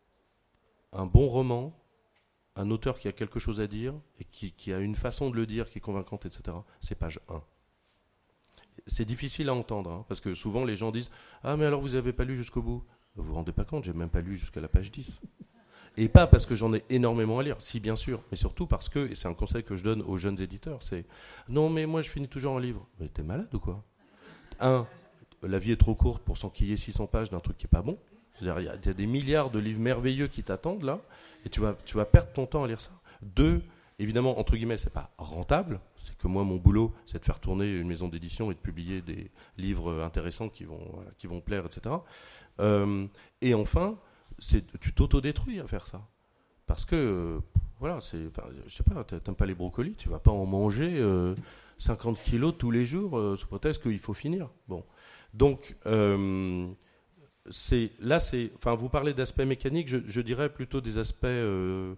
Un bon roman, un auteur qui a quelque chose à dire et qui, qui a une façon de le dire qui est convaincante, et cetera, c'est page un. C'est difficile à entendre, hein, parce que souvent les gens disent « Ah, mais alors vous n'avez pas lu jusqu'au bout ?» Vous vous rendez pas compte, j'ai même pas lu jusqu'à la page dix. Et pas parce que j'en ai énormément à lire, si bien sûr, mais surtout parce que, et c'est un conseil que je donne aux jeunes éditeurs, c'est « Non, mais moi je finis toujours un livre. » Mais t'es malade ou quoi ? Un, la vie est trop courte pour s'enquiller six cents pages d'un truc qui n'est pas bon. C'est-à-dire, il y, y a des milliards de livres merveilleux qui t'attendent là, et tu vas, tu vas perdre ton temps à lire ça. Deux, évidemment, entre guillemets, c'est pas rentable. C'est que moi, mon boulot, c'est de faire tourner une maison d'édition et de publier des livres intéressants qui vont, voilà, qui vont plaire, et cetera. Euh, et enfin, c'est, tu t'autodétruis à faire ça. Parce que, euh, voilà, c'est, je sais pas, t'aimes pas les brocolis, tu vas pas en manger euh, cinquante kilos tous les jours, euh, sous prétexte qu'il faut finir. Bon. Donc, euh, c'est, là, c'est, enfin, vous parlez d'aspects mécaniques, je, je dirais plutôt des aspects euh,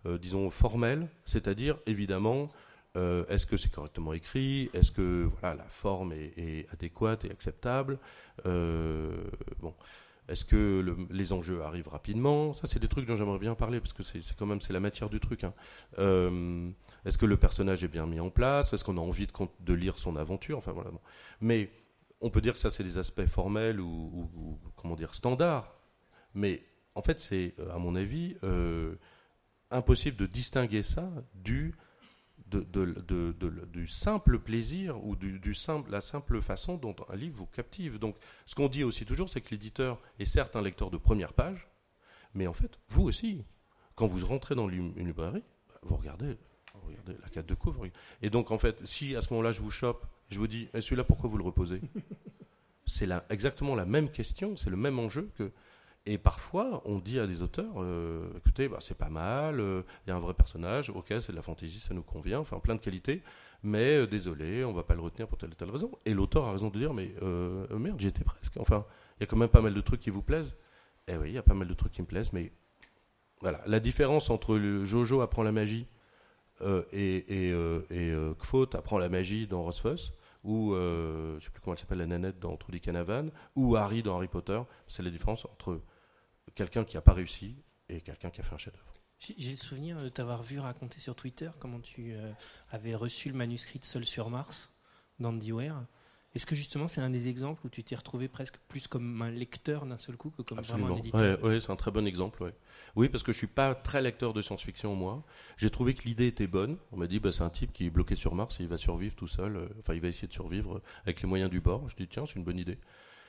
euh, disons, formelle, c'est-à-dire, évidemment, euh, est-ce que c'est correctement écrit, est-ce que voilà, la forme est, est adéquate et acceptable, euh, bon, est-ce que le, les enjeux arrivent rapidement, ça c'est des trucs dont j'aimerais bien parler, parce que c'est, c'est quand même c'est la matière du truc. Hein. Euh, est-ce que le personnage est bien mis en place, est-ce qu'on a envie de, de lire son aventure, enfin voilà. Bon. Mais on peut dire que ça c'est des aspects formels ou, ou, ou comment dire, standards, mais en fait c'est, à mon avis, euh, impossible de distinguer ça du, de, de, de, de, de, du simple plaisir ou du, du simple, la simple façon dont un livre vous captive. Donc, ce qu'on dit aussi toujours, c'est que l'éditeur est certes un lecteur de première page, mais en fait, vous aussi, quand vous rentrez dans une librairie, vous regardez, vous regardez la carte de couvre. Et donc, en fait, si à ce moment-là, je vous chope, je vous dis, et celui-là, pourquoi vous le reposez ? C'est la, exactement la même question, c'est le même enjeu que... Et parfois, on dit à des auteurs, euh, écoutez, bah, c'est pas mal, il euh, y a un vrai personnage, ok, c'est de la fantaisie, ça nous convient, enfin plein de qualités, mais euh, désolé, on va pas le retenir pour telle ou telle raison. Et l'auteur a raison de dire, mais euh, merde, j'y étais presque. Enfin, il y a quand même pas mal de trucs qui vous plaisent. Eh oui, il y a pas mal de trucs qui me plaisent, mais voilà. La différence entre le Jojo apprend la magie euh, et, et, euh, et euh, Kvothe apprend la magie dans Rosfuss, ou euh, je sais plus comment elle s'appelle, la nanette dans Trudy Canavan, ou Harry dans Harry Potter, c'est la différence entre quelqu'un qui n'a pas réussi et quelqu'un qui a fait un chef-d'œuvre. J'ai, j'ai le souvenir de t'avoir vu raconter sur Twitter comment tu euh, avais reçu le manuscrit de Seul sur Mars d'Andy Weir. Est-ce que justement c'est un des exemples où tu t'es retrouvé presque plus comme un lecteur d'un seul coup que comme Absolument. vraiment un éditeur ? Ouais, ouais, c'est un très bon exemple. Ouais. Oui, parce que je ne suis pas très lecteur de science-fiction, moi. J'ai trouvé que l'idée était bonne. On m'a dit, bah, c'est un type qui est bloqué sur Mars et il va survivre tout seul. Euh, enfin, il va essayer de survivre avec les moyens du bord. Je dis, tiens, c'est une bonne idée.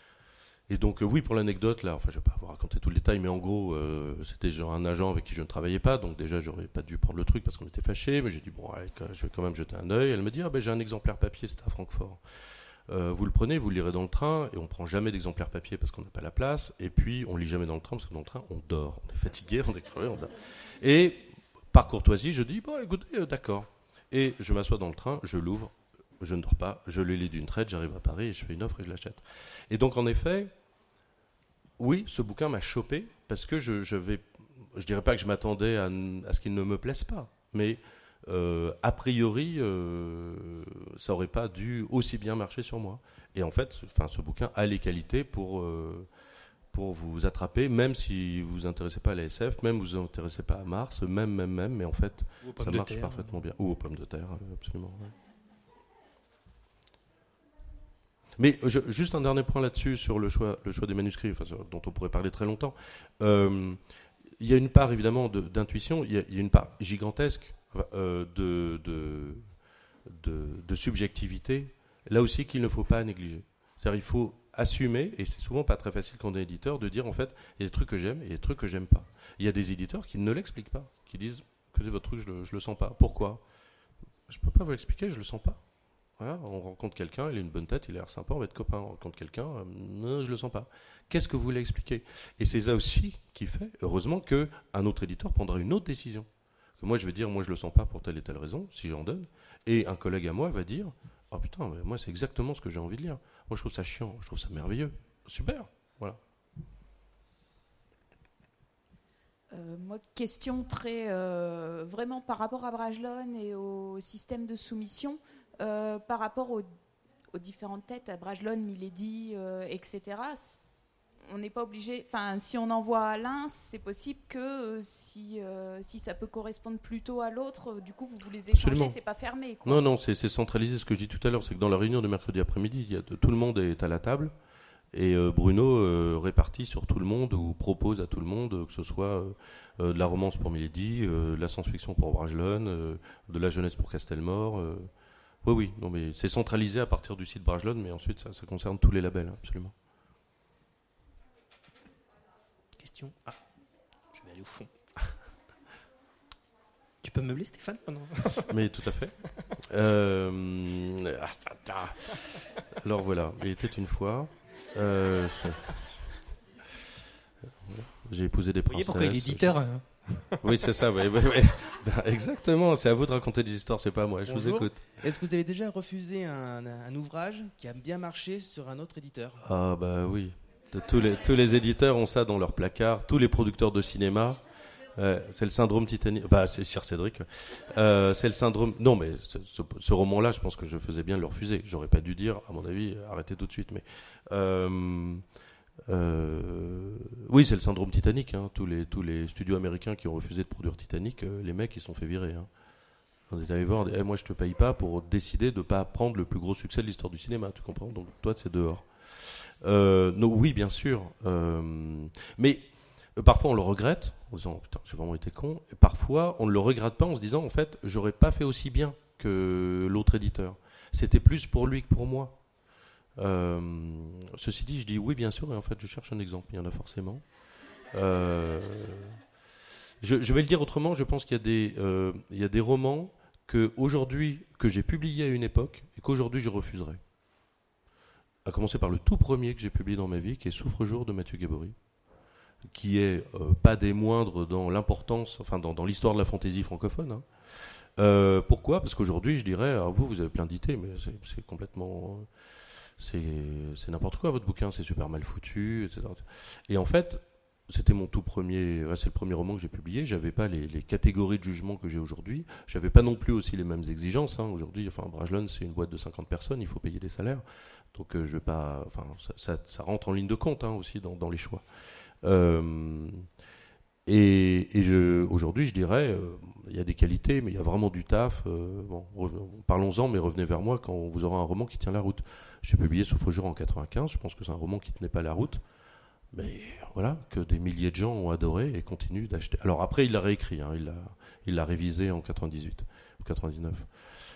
Et donc, euh, oui, pour l'anecdote, là, enfin, je ne vais pas vous raconter tout le détail, mais en gros, euh, c'était genre un agent avec qui je ne travaillais pas. Donc, déjà, je n'aurais pas dû prendre le truc parce qu'on était fâchés. Mais j'ai dit, bon, allez, je vais quand même jeter un œil. Elle me dit, ah, ben, j'ai un exemplaire papier, c'était à Francfort. Euh, vous le prenez, vous le lirez dans le train, et on prend jamais d'exemplaire papier parce qu'on n'a pas la place, et puis on lit jamais dans le train parce que dans le train on dort, on est fatigué, on est crevé, on dort. Et par courtoisie, je dis bon, écoutez, euh, d'accord. Et je m'assois dans le train, je l'ouvre, je ne dors pas, je le lis d'une traite, j'arrive à Paris et je fais une offre et je l'achète. Et donc en effet, oui, ce bouquin m'a chopé parce que je, je vais, je dirais pas que je m'attendais à, à ce qu'il ne me plaise pas, mais Euh, a priori, euh, ça n'aurait pas dû aussi bien marcher sur moi. Et en fait, enfin, ce bouquin a les qualités pour, euh, pour vous attraper, même si vous vous intéressez pas à la S F, même si vous vous intéressez pas à Mars, même, même, même, mais en fait, ça marche terre, parfaitement bien. Ou aux pommes de terre, absolument. Ouais. Mais je, juste un dernier point là-dessus sur le choix, le choix des manuscrits, enfin, sur, dont on pourrait parler très longtemps. Euh, il y a une part évidemment de, d'intuition, il y, a, il y a une part gigantesque euh, de, de, de, de subjectivité, là aussi qu'il ne faut pas négliger. C'est-à-dire il faut assumer, et c'est souvent pas très facile quand on est éditeur, de dire en fait, il y a des trucs que j'aime et il y a des trucs que j'aime pas. Il y a des éditeurs qui ne l'expliquent pas, qui disent que votre truc, je le, je le sens pas. Pourquoi ? Je peux pas vous l'expliquer, je le sens pas. Voilà, on rencontre quelqu'un, il a une bonne tête, il a l'air sympa, on va être copains. On rencontre quelqu'un, euh, non, je le sens pas. Qu'est-ce que vous voulez expliquer ? Et c'est ça aussi qui fait, heureusement, qu'un autre éditeur prendra une autre décision. Que moi, je vais dire, moi, je le sens pas pour telle et telle raison, si j'en donne. Et un collègue à moi va dire, oh putain, mais moi, c'est exactement ce que j'ai envie de lire. Moi, je trouve ça chiant, je trouve ça merveilleux. Super, voilà. Euh, moi, question très euh, vraiment par rapport à Brajlon et au système de soumission, euh, par rapport aux, aux différentes têtes, à Brajlon, Milady, euh, et cetera. On n'est pas obligé. Enfin, si on envoie à l'un, c'est possible que euh, si euh, si ça peut correspondre plutôt à l'autre, euh, du coup, vous vous les échangez. Absolument. C'est pas fermé, quoi. Non, non, c'est, c'est centralisé. Ce que je dis tout à l'heure, c'est que dans la réunion de mercredi après-midi, il y a de, tout le monde est à la table. Et euh, Bruno euh, répartit sur tout le monde ou propose à tout le monde, euh, que ce soit euh, de la romance pour Milady, euh, de la science-fiction pour Brajlon, euh, de la jeunesse pour Castelmore. Euh. Oui, oui, non, mais c'est centralisé à partir du site Brajlon, mais ensuite ça, ça concerne tous les labels, hein, absolument. Question. Ah, je vais aller au fond. Tu peux me meubler, Stéphane, pendant... Mais tout à fait. Euh... Alors voilà, il était une fois. Euh, j'ai épousé des princesses. Vous voyez pourquoi il est éditeur hein. Oui, c'est ça, ouais, ouais, ouais. Ben, exactement, c'est à vous de raconter des histoires, c'est pas moi, je Bonjour. vous écoute. Est-ce que vous avez déjà refusé un, un ouvrage qui a bien marché sur un autre éditeur ? Ah bah oui, de, tous, les, tous les éditeurs ont ça dans leur placard, tous les producteurs de cinéma, Euh, c'est le syndrome Titanic. Bah, c'est Sir Cédric. Euh, c'est le syndrome. Non, mais ce, ce, ce roman-là, je pense que je faisais bien de le refuser. J'aurais pas dû dire, à mon avis, arrêtez tout de suite. Mais euh, euh, oui, c'est le syndrome Titanic. Hein. Tous les tous les studios américains qui ont refusé de produire Titanic, euh, les mecs, ils se sont fait virer. Hein. On est allé voir, on dit, hey, moi, je te paye pas pour décider de pas prendre le plus gros succès de l'histoire du cinéma. Tu comprends? Donc toi, c'est dehors. Euh, non, oui, bien sûr. Euh, mais Euh, parfois on le regrette en disant putain j'ai vraiment été con, et parfois on ne le regrette pas en se disant en fait j'aurais pas fait aussi bien que l'autre éditeur, c'était plus pour lui que pour moi. Euh, ceci dit, je dis oui bien sûr, et en fait je cherche un exemple, il y en a forcément. euh, je, je vais le dire autrement, je pense qu'il y a des, euh, il y a des romans que, aujourd'hui, que j'ai publiés à une époque et qu'aujourd'hui je refuserais, à commencer par le tout premier que j'ai publié dans ma vie, qui est Souffre-jour de Mathieu Gabory, qui est euh, pas des moindres dans l'importance, enfin dans, dans l'histoire de la fantaisie francophone. Hein. Euh, pourquoi ? Parce qu'aujourd'hui, je dirais, alors vous, vous avez plein d'idées, mais c'est, c'est complètement, c'est, c'est n'importe quoi votre bouquin, c'est super mal foutu, et cetera. Et en fait, c'était mon tout premier, ouais, c'est le premier roman que j'ai publié. J'avais pas les, les catégories de jugement que j'ai aujourd'hui. J'avais pas non plus aussi les mêmes exigences. Hein. Aujourd'hui, enfin, Brajlon, c'est une boîte de cinquante personnes, il faut payer des salaires, donc euh, je vais pas, enfin, ça, ça, ça rentre en ligne de compte hein, aussi dans, dans les choix. Euh, et, et je, aujourd'hui, je dirais, euh, il y a des qualités, mais il y a vraiment du taf. Euh, bon, revenons, parlons-en, mais revenez vers moi quand vous aurez un roman qui tient la route. J'ai publié Souffre-jour en quatre-vingt-quinze. Je pense que c'est un roman qui tenait pas la route, mais voilà, que des milliers de gens ont adoré et continuent d'acheter. Alors après, il l'a réécrit, hein, il l'a, il l'a révisé en quatre-vingt-dix-huit ou quatre-vingt-dix-neuf.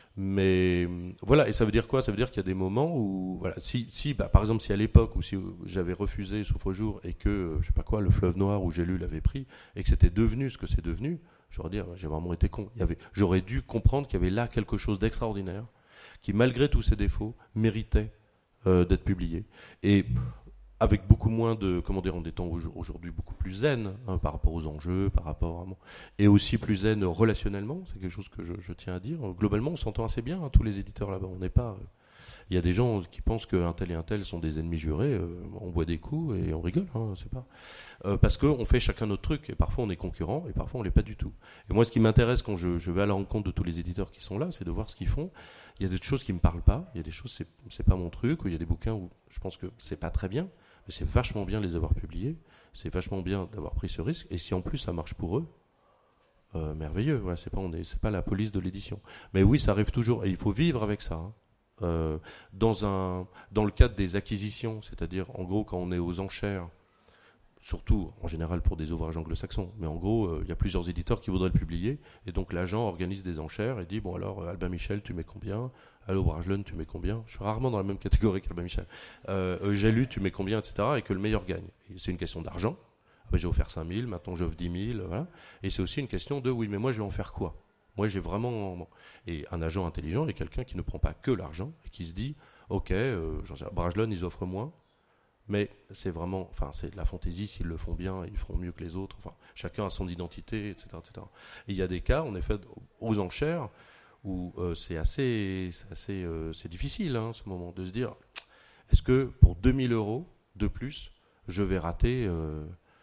Mais voilà, et ça veut dire quoi ? Ça veut dire qu'il y a des moments où, voilà, si, si bah, par exemple, si à l'époque où si j'avais refusé Souffre-jour et que, je sais pas quoi, Le Fleuve Noir ou J'ai lu l'avait pris et que c'était devenu ce que c'est devenu, j'aurais dit, j'ai vraiment été con. Il y avait, j'aurais dû comprendre qu'il y avait là quelque chose d'extraordinaire qui, malgré tous ses défauts, méritait euh, d'être publié. Et avec beaucoup moins de, comment dire, en des temps aujourd'hui beaucoup plus zen hein, par rapport aux enjeux, par rapport à, et aussi plus zen relationnellement, c'est quelque chose que je, je tiens à dire. Globalement, on s'entend assez bien, hein, tous les éditeurs là-bas. On n'est pas, il y a des gens qui pensent qu'un tel et un tel sont des ennemis jurés. Euh, on boit des coups et on rigole, hein, c'est pas euh, parce qu'on fait chacun notre truc et parfois on est concurrents et parfois on l'est pas du tout. Et moi, ce qui m'intéresse quand je, je vais à la rencontre de tous les éditeurs qui sont là, c'est de voir ce qu'ils font. Il y a des choses qui me parlent pas, il y a des choses c'est, c'est pas mon truc, ou il y a des bouquins où je pense que c'est pas très bien. Mais c'est vachement bien de les avoir publiés, c'est vachement bien d'avoir pris ce risque, et si en plus ça marche pour eux, euh, merveilleux, voilà, c'est pas, on est, c'est pas la police de l'édition. Mais oui, ça arrive toujours, et il faut vivre avec ça. Hein. Euh, dans, un, dans le cadre des acquisitions, c'est-à-dire en gros quand on est aux enchères, surtout en général pour des ouvrages anglo-saxons, mais en gros il euh, y a plusieurs éditeurs qui voudraient le publier, et donc l'agent organise des enchères et dit, bon alors Albin Michel, tu mets combien ? Allô Brajlon, tu mets combien ? Je suis rarement dans la même catégorie qu'Albin Michel. Euh, euh, j'ai lu, tu mets combien, et cetera. Et que le meilleur gagne. Et c'est une question d'argent. Ah ben, j'ai offert cinq mille, maintenant j'offre dix mille. Voilà. Et c'est aussi une question de, oui, mais moi je vais en faire quoi ? Moi j'ai vraiment... Et un agent intelligent est quelqu'un qui ne prend pas que l'argent et qui se dit, ok, euh, j'en sais, Brajlon, ils offrent moins. Mais c'est vraiment... Enfin, c'est de la fantaisie, s'ils le font bien, ils feront mieux que les autres. Enfin, chacun a son identité, et cetera, et cetera. Et il y a des cas, en effet, aux enchères, où euh, c'est assez, c'est, assez euh, c'est difficile, hein, ce moment, de se dire, est-ce que pour deux mille euros de plus, je vais rater euh,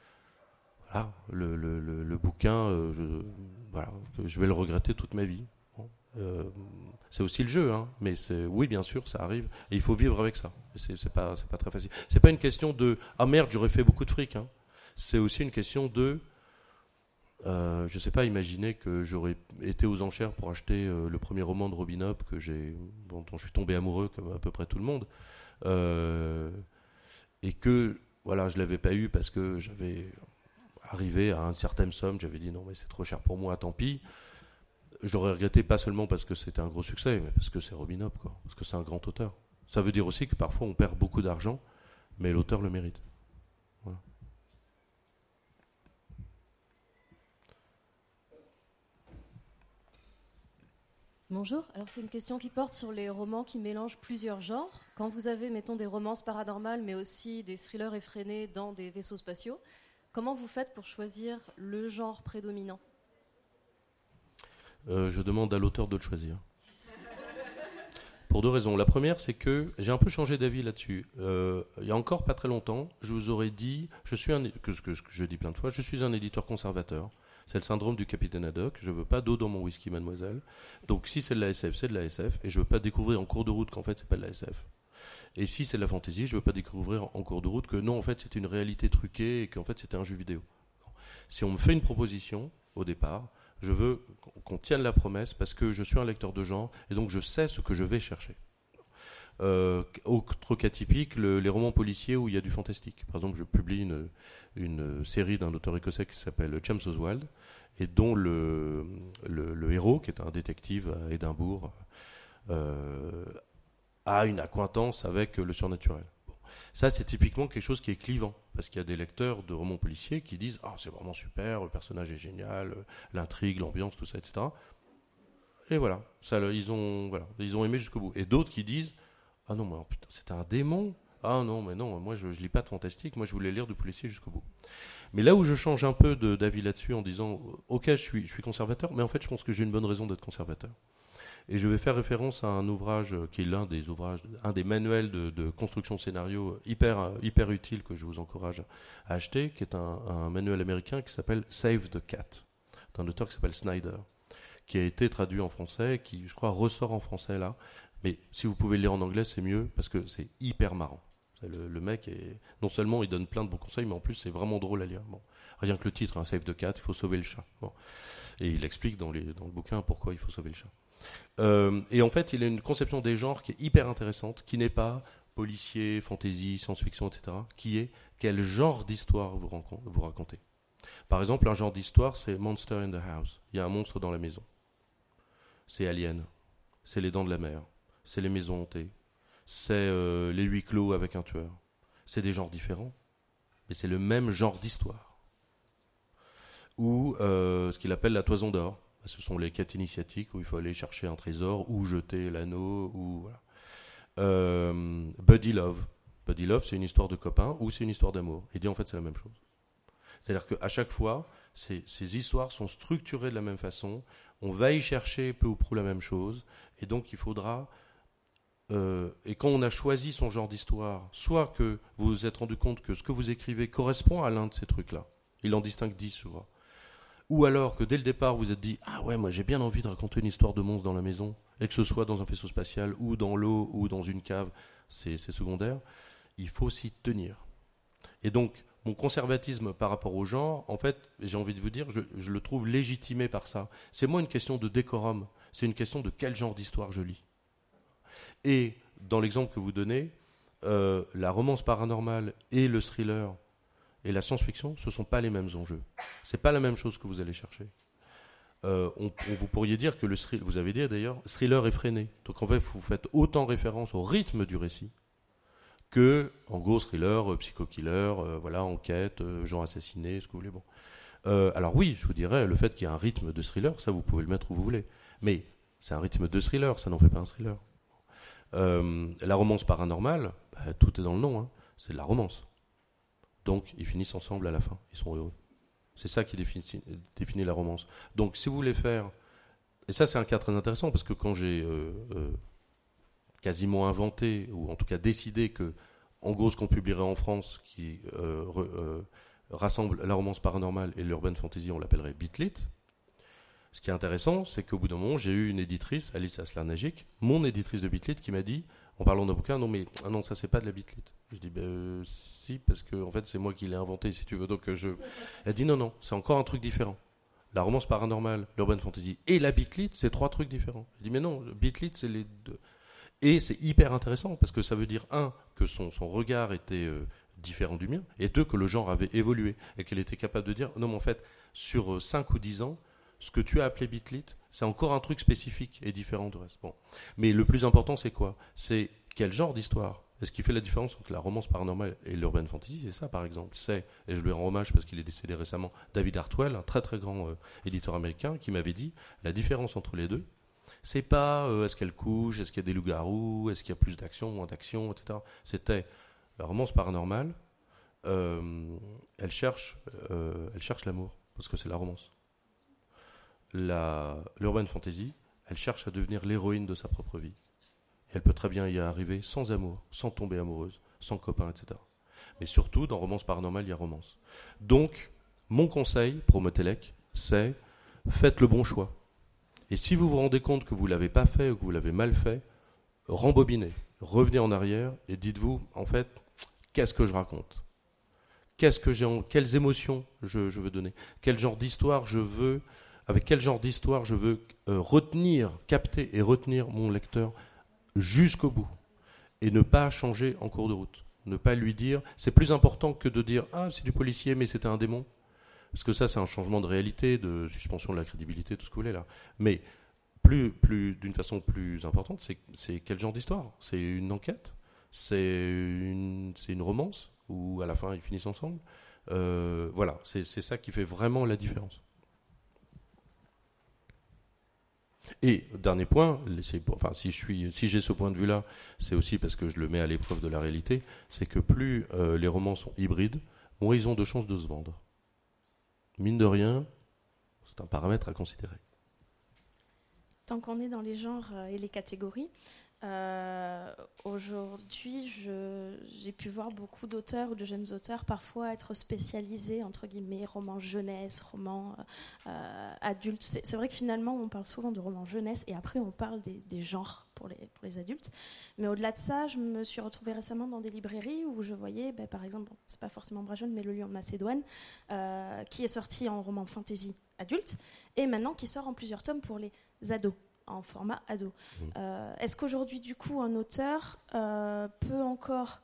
voilà, le, le, le, le bouquin, euh, je, voilà, que je vais le regretter toute ma vie. Bon, euh, c'est aussi le jeu, hein, mais c'est, oui, bien sûr, ça arrive, et il faut vivre avec ça. C'est, c'est, pas, c'est pas très facile. C'est pas une question de « Ah merde, j'aurais fait beaucoup de fric hein. ». C'est aussi une question de... Euh, je ne sais pas, imaginer que j'aurais été aux enchères pour acheter euh, le premier roman de Robin Hobb que j'ai, dont, dont je suis tombé amoureux comme à peu près tout le monde, euh, et que voilà, je ne l'avais pas eu parce que j'avais arrivé à une certaine somme, j'avais dit non mais c'est trop cher pour moi, tant pis. Je l'aurais regretté pas seulement parce que c'était un gros succès, mais parce que c'est Robin Hobb, quoi, parce que c'est un grand auteur. Ça veut dire aussi que parfois on perd beaucoup d'argent, mais l'auteur le mérite. Voilà. Bonjour, alors c'est une question qui porte sur les romans qui mélangent plusieurs genres. Quand vous avez, mettons, des romances paranormales, mais aussi des thrillers effrénés dans des vaisseaux spatiaux, comment vous faites pour choisir le genre prédominant ? euh, Je demande à l'auteur de le choisir. Pour deux raisons. La première, c'est que j'ai un peu changé d'avis là-dessus. Euh, il y a encore pas très longtemps, je vous aurais dit, je suis un, que, que, que je dis plein de fois, je suis un éditeur conservateur. C'est le syndrome du capitaine Haddock. Je veux pas d'eau dans mon whisky, mademoiselle. Donc si c'est de la S F, c'est de la S F. Et je veux pas découvrir en cours de route qu'en fait, c'est pas de la S F. Et si c'est de la fantasy, je veux pas découvrir en cours de route que non, en fait, c'était une réalité truquée et qu'en fait, c'était un jeu vidéo. Si on me fait une proposition, au départ, je veux qu'on tienne la promesse parce que je suis un lecteur de genre et donc je sais ce que je vais chercher. Euh, autre cas typique, le, les romans policiers où il y a du fantastique. Par exemple, je publie une, une série d'un auteur écossais qui s'appelle James Oswald et dont le, le, le héros, qui est un détective à Édimbourg, euh, a une accointance avec le surnaturel. Bon. Ça, c'est typiquement quelque chose qui est clivant, parce qu'il y a des lecteurs de romans policiers qui disent « Ah, c'est vraiment super, le personnage est génial, l'intrigue, l'ambiance, tout ça, et cetera » Et voilà, ça, ils, ont, voilà, ils ont aimé jusqu'au bout. Et d'autres qui disent « Ah non, mais, oh, putain, c'était un démon. Ah non, mais non, moi je ne lis pas de fantastique, moi je voulais lire du policier jusqu'au bout. » Mais là où je change un peu de, d'avis là-dessus en disant « Ok, je suis, je suis conservateur, mais en fait je pense que j'ai une bonne raison d'être conservateur. » Et je vais faire référence à un ouvrage qui est l'un des ouvrages, un des manuels de, de construction scénario hyper, hyper utile que je vous encourage à acheter, qui est un, un manuel américain qui s'appelle Save the Cat, d'un auteur qui s'appelle Snyder, qui a été traduit en français, qui je crois ressort en français là. Mais si vous pouvez le lire en anglais, c'est mieux parce que c'est hyper marrant. Le, le mec est non seulement il donne plein de bons conseils, mais en plus c'est vraiment drôle à lire. Bon. Rien que le titre, hein, Save the Cat, il faut sauver le chat. Bon. Et il explique dans, les, dans le bouquin pourquoi il faut sauver le chat. Euh, et en fait, il a une conception des genres qui est hyper intéressante, qui n'est pas policier, fantasy, science-fiction, et cetera, qui est quel genre d'histoire vous, rancon- vous racontez. Par exemple, un genre d'histoire, c'est Monster in the House. Il y a un monstre dans la maison. C'est Alien. C'est Les Dents de la Mer. C'est Les Maisons Hantées. C'est euh, Les Huis Clos avec un tueur. C'est des genres différents, mais c'est le même genre d'histoire. Ou euh, ce qu'il appelle la toison d'or. Ce sont les quêtes initiatiques où il faut aller chercher un trésor ou jeter l'anneau. Ou voilà. euh, Buddy Love. Buddy Love, c'est une histoire de copain ou c'est une histoire d'amour. Et dit en fait, c'est la même chose. C'est-à-dire qu'à chaque fois, ces, ces histoires sont structurées de la même façon. On va y chercher peu ou prou la même chose. Et donc, il faudra... Euh, et quand on a choisi son genre d'histoire, soit que vous vous êtes rendu compte que ce que vous écrivez correspond à l'un de ces trucs-là. Il en distingue dix souvent. Ou alors que dès le départ, vous vous êtes dit « Ah ouais, moi j'ai bien envie de raconter une histoire de monstre dans la maison, et que ce soit dans un vaisseau spatial, ou dans l'eau, ou dans une cave, c'est, c'est secondaire. » Il faut s'y tenir. Et donc, mon conservatisme par rapport au genre, en fait, j'ai envie de vous dire, je, je le trouve légitimé par ça. C'est moins une question de décorum, c'est une question de quel genre d'histoire je lis. Et dans l'exemple que vous donnez, euh, la romance paranormale et le thriller et la science-fiction, ce ne sont pas les mêmes enjeux. Ce n'est pas la même chose que vous allez chercher. Euh, on, on, vous pourriez dire que le thriller, vous avez dit d'ailleurs, thriller effréné. Donc en fait, vous faites autant référence au rythme du récit que, en gros, thriller, euh, psycho-killer, euh, voilà, enquête, euh, gens assassinés, ce que vous voulez. Bon. Euh, alors oui, je vous dirais, le fait qu'il y ait un rythme de thriller, ça vous pouvez le mettre où vous voulez. Mais c'est un rythme de thriller, ça n'en fait pas un thriller. Euh, la romance paranormale, bah, tout est dans le nom, hein, c'est de la romance. Donc, ils finissent ensemble à la fin, ils sont heureux. C'est ça qui définit, définit la romance. Donc, si vous voulez faire... Et ça, c'est un cas très intéressant, parce que quand j'ai euh, euh, quasiment inventé, ou en tout cas décidé que, en gros, ce qu'on publierait en France, qui euh, re, euh, rassemble la romance paranormale et l'urban fantasy, on l'appellerait Bitlit. Ce qui est intéressant, c'est qu'au bout d'un moment, j'ai eu une éditrice, Alice Aslarnagic, mon éditrice de Bitlit, qui m'a dit, en parlant d'un bouquin, non mais ah non, ça c'est pas de la Bitlit. Je dis, ben euh, si, parce que en fait c'est moi qui l'ai inventé, si tu veux. Donc euh, je. Elle dit non non, c'est encore un truc différent. La romance paranormale, l'urban fantasy et la Bitlit, c'est trois trucs différents. Je dis mais non, Bitlit c'est les deux. Et c'est hyper intéressant parce que ça veut dire un que son son regard était euh, différent du mien, et deux que le genre avait évolué et qu'elle était capable de dire non mais en fait sur cinq ou dix ans. Ce que tu as appelé Bitlit, c'est encore un truc spécifique et différent du reste. Bon. Mais le plus important, c'est quoi ? C'est quel genre d'histoire ? Et ce qui fait la différence entre la romance paranormale et l'urban fantasy, c'est ça par exemple. C'est, et je lui rends hommage parce qu'il est décédé récemment, David Hartwell, un très très grand euh, éditeur américain, qui m'avait dit la différence entre les deux, c'est pas euh, est-ce qu'elle couche, est-ce qu'il y a des loups-garous, est-ce qu'il y a plus d'action, moins d'action, et cetera. C'était la romance paranormale, euh, elle cherche, euh, elle cherche l'amour, parce que c'est la romance. La, l'urban fantasy, elle cherche à devenir l'héroïne de sa propre vie. Et elle peut très bien y arriver sans amour, sans tomber amoureuse, sans copain, et cetera. Mais surtout, dans romance paranormale, il y a romance. Donc, mon conseil pour Motelec, c'est faites le bon choix. Et si vous vous rendez compte que vous ne l'avez pas fait ou que vous l'avez mal fait, rembobinez, revenez en arrière et dites-vous, en fait, qu'est-ce que je raconte ? Qu'est-ce que j'ai en, quelles émotions je, je veux donner ? Quel genre d'histoire je veux, avec quel genre d'histoire je veux euh, retenir, capter et retenir mon lecteur jusqu'au bout et ne pas changer en cours de route. Ne pas lui dire, c'est plus important que de dire « Ah, c'est du policier, mais c'était un démon ». Parce que ça, c'est un changement de réalité, de suspension de la crédibilité, tout ce que vous voulez là. Mais plus, plus, d'une façon plus importante, c'est, c'est quel genre d'histoire ? C'est une enquête ? C'est une, c'est une romance ? Où à la fin, ils finissent ensemble ? euh, Voilà, c'est, c'est ça qui fait vraiment la différence. Et dernier point, c'est, enfin, si, je suis, si j'ai ce point de vue-là, c'est aussi parce que je le mets à l'épreuve de la réalité, c'est que plus euh, les romans sont hybrides, moins ils ont de chances de se vendre. Mine de rien, c'est un paramètre à considérer. Tant qu'on est dans les genres et les catégories, euh, aujourd'hui, je, j'ai pu voir beaucoup d'auteurs ou de jeunes auteurs parfois être spécialisés, entre guillemets, romans jeunesse, romans euh, adultes. C'est, c'est vrai que finalement, on parle souvent de romans jeunesse et après, on parle des, des genres pour les, pour les adultes. Mais au-delà de ça, je me suis retrouvée récemment dans des librairies où je voyais, ben, par exemple, bon, c'est pas forcément bras jeune, mais Le Lion de Macédoine, euh, qui est sorti en roman fantasy adulte et maintenant qui sort en plusieurs tomes pour les ados, en format ado. Mmh. Euh, est-ce qu'aujourd'hui, du coup, un auteur euh, peut encore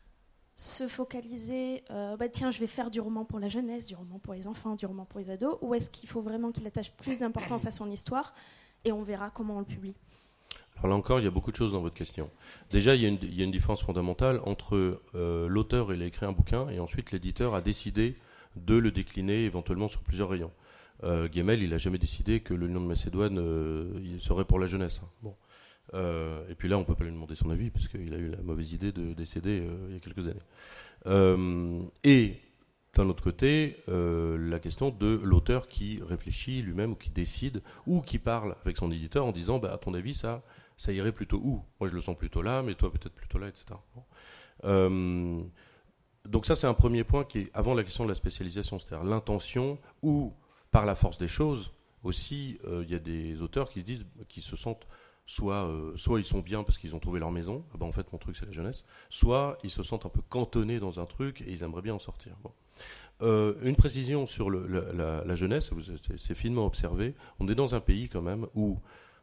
se focaliser, euh, bah, tiens, je vais faire du roman pour la jeunesse, du roman pour les enfants, du roman pour les ados, ou est-ce qu'il faut vraiment qu'il attache plus d'importance à son histoire et on verra comment on le publie ? Alors là encore, il y a beaucoup de choses dans votre question. Déjà, il y a une, il y a une différence fondamentale entre euh, l'auteur, il a écrit un bouquin, et ensuite l'éditeur a décidé de le décliner éventuellement sur plusieurs rayons. Euh, Gemmel, il n'a jamais décidé que Le Lion de Macédoine euh, il serait pour la jeunesse. Bon. Euh, et puis là, on ne peut pas lui demander son avis, puisqu'il a eu la mauvaise idée de décéder euh, il y a quelques années. Euh, et d'un autre côté, euh, la question de l'auteur qui réfléchit lui-même, ou qui décide, ou qui parle avec son éditeur en disant bah, « à ton avis, ça, ça irait plutôt où ? Moi, je le sens plutôt là, mais toi, peut-être plutôt là, et cetera » Bon. Euh, donc ça, c'est un premier point qui est avant la question de la spécialisation, c'est-à-dire l'intention ou par la force des choses, aussi, il euh, y a des auteurs qui se disent, qui se sentent, soit, euh, soit ils sont bien parce qu'ils ont trouvé leur maison, ah ben en fait mon truc c'est la jeunesse, soit ils se sentent un peu cantonnés dans un truc et ils aimeraient bien en sortir. Bon. Euh, une précision sur le, la, la, la jeunesse, c'est, c'est finement observé, on est dans un pays quand même où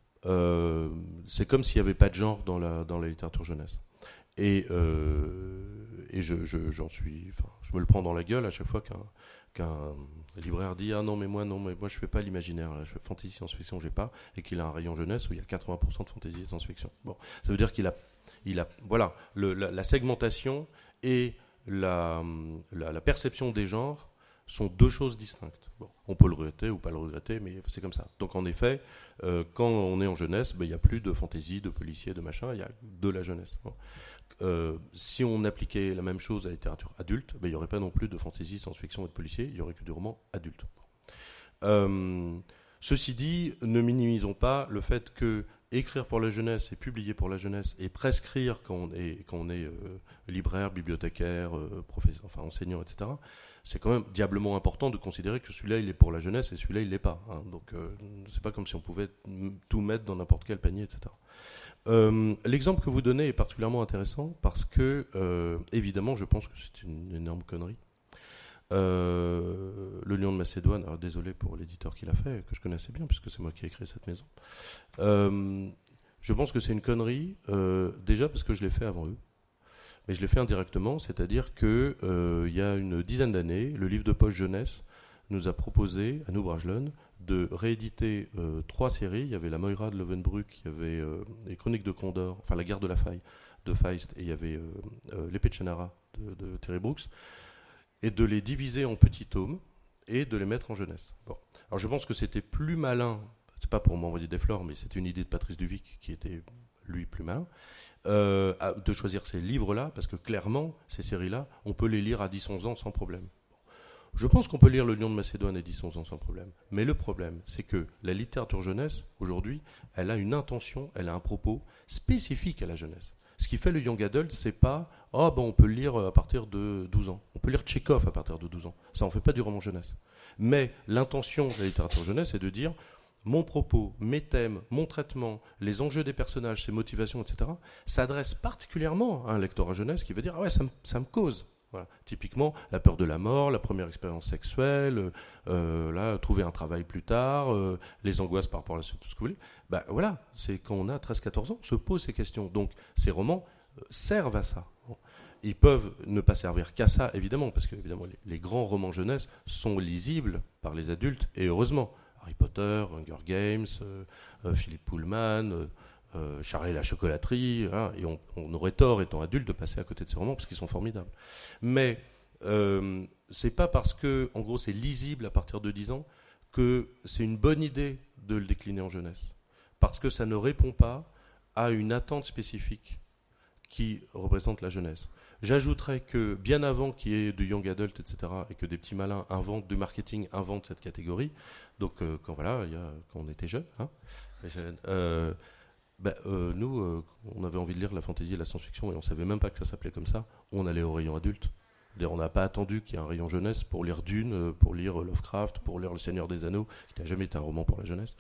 euh, c'est comme s'il n'y avait pas de genre dans la, dans la littérature jeunesse. Et, euh, et je, je, j'en suis, enfin, je me le prends dans la gueule à chaque fois qu'un, qu'un libraire dit ah non mais moi non mais moi je fais pas l'imaginaire, là, je fais fantasy science-fiction, j'ai pas, et qu'il a un rayon jeunesse où il y a quatre-vingts pour cent de fantasy et science-fiction. Bon, ça veut dire qu'il a, il a, voilà, le, la, la segmentation et la, la, la perception des genres sont deux choses distinctes. Bon, on peut le regretter ou pas le regretter, mais c'est comme ça. Donc en effet, euh, quand on est en jeunesse, ben, il n'y a plus de fantasy, de policier, de machin, il y a de la jeunesse. Bon. Euh, si on appliquait la même chose à la littérature adulte, ben, il n'y aurait pas non plus de fantasy, science-fiction et de policier, il n'y aurait que du roman adulte. Euh, ceci dit, ne minimisons pas le fait que écrire pour la jeunesse et publier pour la jeunesse et prescrire quand on est, quand on est euh, libraire, bibliothécaire, euh, professeur, enfin enseignant, et cetera, c'est quand même diablement important de considérer que celui-là il est pour la jeunesse et celui-là il l'est pas. Hein. Donc euh, c'est pas comme si on pouvait tout mettre dans n'importe quel panier, et cetera. Euh, l'exemple que vous donnez est particulièrement intéressant parce que euh, évidemment je pense que c'est une énorme connerie. Euh, le Lion de Macédoine, alors désolé pour l'éditeur qui l'a fait, que je connais assez bien puisque c'est moi qui ai créé cette maison. Euh, je pense que c'est une connerie euh, déjà parce que je l'ai fait avant eux. Mais je l'ai fait indirectement, c'est-à-dire qu'il euh, y a une dizaine d'années, le livre de poche jeunesse nous a proposé, à nous Brajlon, de rééditer euh, trois séries. Il y avait La Moira de Lovenbruck, il y avait euh, Les Chroniques de Condor, enfin La Guerre de la Faille de Feist, et il y avait euh, euh, L'Épée de Shannara de, de Terry Brooks, et de les diviser en petits tomes et de les mettre en jeunesse. Bon. Alors je pense que c'était plus malin, c'est pas pour m'envoyer des fleurs, mais c'était une idée de Patrice Duvic qui était, lui, plus malin, Euh, de choisir ces livres-là, parce que clairement, ces séries-là, on peut les lire à dix onze ans sans problème. Je pense qu'on peut lire Le Lion de Macédoine à dix onze ans sans problème. Mais le problème, c'est que la littérature jeunesse, aujourd'hui, elle a une intention, elle a un propos spécifique à la jeunesse. Ce qui fait le young adult, c'est pas « Ah, oh, ben on peut le lire à partir de douze ans ». On peut lire Tchekhov à partir de douze ans. Ça n'en fait pas du roman jeunesse. Mais l'intention de la littérature jeunesse, c'est de dire mon propos, mes thèmes, mon traitement, les enjeux des personnages, ses motivations, et cetera, s'adresse particulièrement à un lectorat jeunesse qui va dire ah ouais, ça me, ça me cause. Voilà. Typiquement, la peur de la mort, la première expérience sexuelle, euh, là, trouver un travail plus tard, euh, les angoisses par rapport à la suite, tout ce que vous voulez. Ben voilà, c'est quand on a treize quatorze ans, on se pose ces questions. Donc, ces romans euh, servent à ça. Bon. Ils peuvent ne pas servir qu'à ça, évidemment, parce que évidemment, les, les grands romans jeunesse sont lisibles par les adultes, et heureusement. Harry Potter, Hunger Games, euh, euh, Philippe Pullman, euh, euh, Charlie et la chocolaterie, hein, et on, on aurait tort, étant adulte, de passer à côté de ces romans, parce qu'ils sont formidables. Mais euh, c'est pas parce que, en gros, c'est lisible à partir de dix ans, que c'est une bonne idée de le décliner en jeunesse. Parce que ça ne répond pas à une attente spécifique qui représente la jeunesse. J'ajouterais que bien avant qu'il y ait du young adult, et cetera, et que des petits malins inventent, du marketing invente cette catégorie, donc euh, quand, voilà, il y a, quand on était jeunes, hein, euh, ben, euh, nous, euh, on avait envie de lire la fantasy et la science-fiction, et on ne savait même pas que ça s'appelait comme ça, on allait au rayon adulte. On n'a pas attendu qu'il y ait un rayon jeunesse pour lire Dune, pour lire Lovecraft, pour lire Le Seigneur des Anneaux, qui n'a jamais été un roman pour la jeunesse.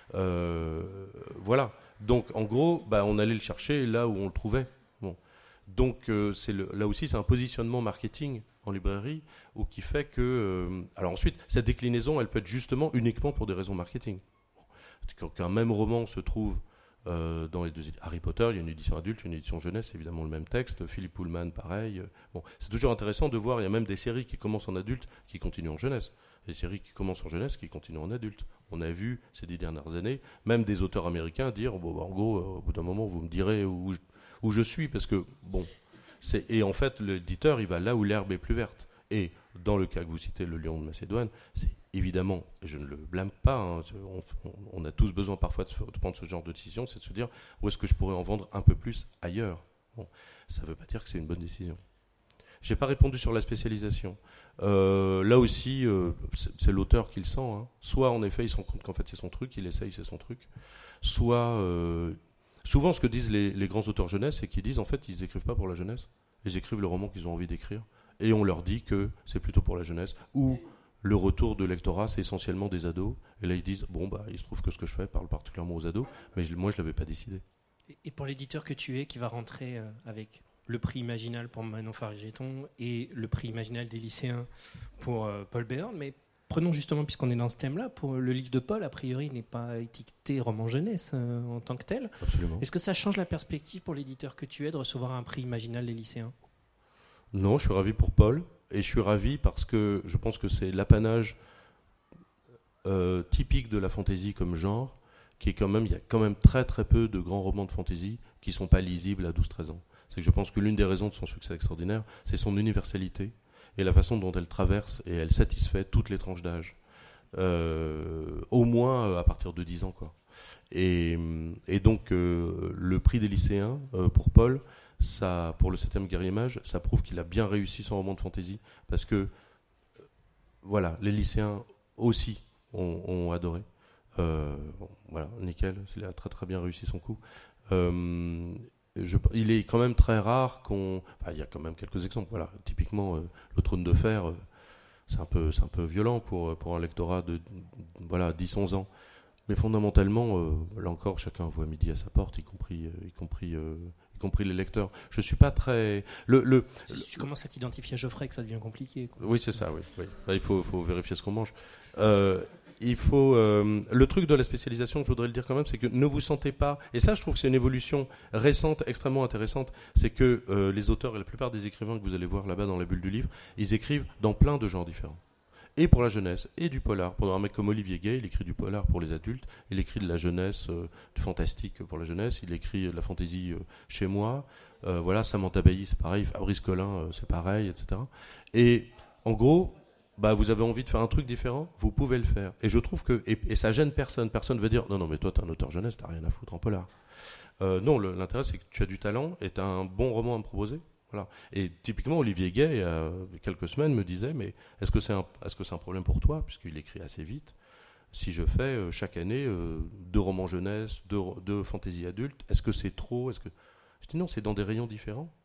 Euh, voilà. Donc, en gros, bah, on allait le chercher là où on le trouvait. Bon. Donc, euh, c'est le, là aussi, c'est un positionnement marketing en librairie ou qui fait que... Euh, alors ensuite, cette déclinaison, elle peut être justement uniquement pour des raisons marketing. Quand un même roman se trouve euh, dans les deux... Harry Potter, il y a une édition adulte, une édition jeunesse, évidemment le même texte. Philippe Pullman, pareil. Bon, c'est toujours intéressant de voir, il y a même des séries qui commencent en adulte, qui continuent en jeunesse. Des séries qui commencent en jeunesse, qui continuent en adulte. On a vu, ces dix dernières années, même des auteurs américains dire, bon, bah, en gros, euh, au bout d'un moment, vous me direz où je, où je suis, parce que, bon... C'est, et en fait, l'éditeur, il va là où l'herbe est plus verte. Et dans le cas que vous citez, le Lion de Macédoine, c'est évidemment, je ne le blâme pas, hein, on, on a tous besoin parfois de, de prendre ce genre de décision, c'est de se dire où est-ce que je pourrais en vendre un peu plus ailleurs. Bon, ça ne veut pas dire que c'est une bonne décision. Je n'ai pas répondu sur la spécialisation. Euh, là aussi, euh, c'est, c'est l'auteur qui le sent. Hein. Soit, en effet, il se rend compte qu'en fait, c'est son truc, il essaye, c'est son truc. Soit... Euh, Souvent, ce que disent les, les grands auteurs jeunesse, c'est qu'ils disent en fait, ils écrivent pas pour la jeunesse. Ils écrivent le roman qu'ils ont envie d'écrire. Et on leur dit que c'est plutôt pour la jeunesse. Ou le retour de lectorat, c'est essentiellement des ados. Et là, ils disent bon, bah, il se trouve que ce que je fais parle particulièrement aux ados, mais je, moi, je l'avais pas décidé. Et pour l'éditeur que tu es, qui va rentrer euh, avec le prix Imaginal pour Manon Fargeton et le prix Imaginal des lycéens pour euh, Paul Béorn, mais prenons justement, puisqu'on est dans ce thème-là, pour le livre de Paul, a priori, n'est pas étiqueté roman jeunesse euh, en tant que tel. Absolument. Est-ce que ça change la perspective pour l'éditeur que tu es de recevoir un prix Imaginal des lycéens ? Non, je suis ravi pour Paul. Et je suis ravi parce que je pense que c'est l'apanage euh, typique de la fantaisie comme genre, qui est quand même, il y a quand même très très peu de grands romans de fantaisie qui ne sont pas lisibles à douze treize ans. C'est que je pense que l'une des raisons de son succès extraordinaire, c'est son universalité et la façon dont elle traverse et elle satisfait toutes les tranches d'âge. Euh, au moins à partir de dix ans, quoi. Et, et donc, euh, le prix des lycéens, euh, pour Paul, ça, pour le septième Guerrier Mage, ça prouve qu'il a bien réussi son roman de fantaisie, parce que, euh, voilà, les lycéens aussi ont, ont adoré. Euh, bon, voilà, nickel, il a très très bien réussi son coup. Euh, Je, il est quand même très rare qu'on... Enfin, il y a quand même quelques exemples. Voilà. Typiquement, euh, Le Trône de Fer, euh, c'est, un peu, c'est un peu violent pour, pour un lectorat de voilà, dix onze ans. Mais fondamentalement, euh, là encore, chacun voit midi à sa porte, y compris, euh, y compris, euh, y compris les lecteurs. Je ne suis pas très... Le, le, si le, tu commences à t'identifier à Geoffrey, que ça devient compliqué. Quoi. Oui, c'est ça, oui. oui. Là, il faut, faut vérifier ce qu'on mange. Euh, Il faut euh, le truc de la spécialisation, je voudrais le dire quand même, c'est que ne vous sentez pas, et ça je trouve que c'est une évolution récente, extrêmement intéressante, c'est que euh, les auteurs et la plupart des écrivains que vous allez voir là-bas dans la bulle du livre, ils écrivent dans plein de genres différents. Et pour la jeunesse, et du polar. Pour un mec comme Olivier Gay, il écrit du polar pour les adultes, il écrit de la jeunesse, euh, du fantastique pour la jeunesse, il écrit de la fantaisie euh, chez moi, euh, voilà, Samantha Bailly c'est pareil, Fabrice Collin euh, c'est pareil, et cetera. Et en gros... Bah, vous avez envie de faire un truc différent, vous pouvez le faire. Et je trouve que, et, et ça gêne personne. Personne ne va dire, non, non, mais toi, t'es un auteur jeunesse, t'as rien à foutre en polar. Euh, non, le, l'intérêt, c'est que tu as du talent et t'as un bon roman à me proposer. Voilà. Et typiquement, Olivier Gay, il y a quelques semaines, me disait, mais est-ce que c'est un, est-ce que c'est un problème pour toi, puisqu'il écrit assez vite, si je fais euh, chaque année euh, deux romans jeunesse, deux, deux fantasy adultes, est-ce que c'est trop est-ce que... Je dis non, c'est dans des rayons différents.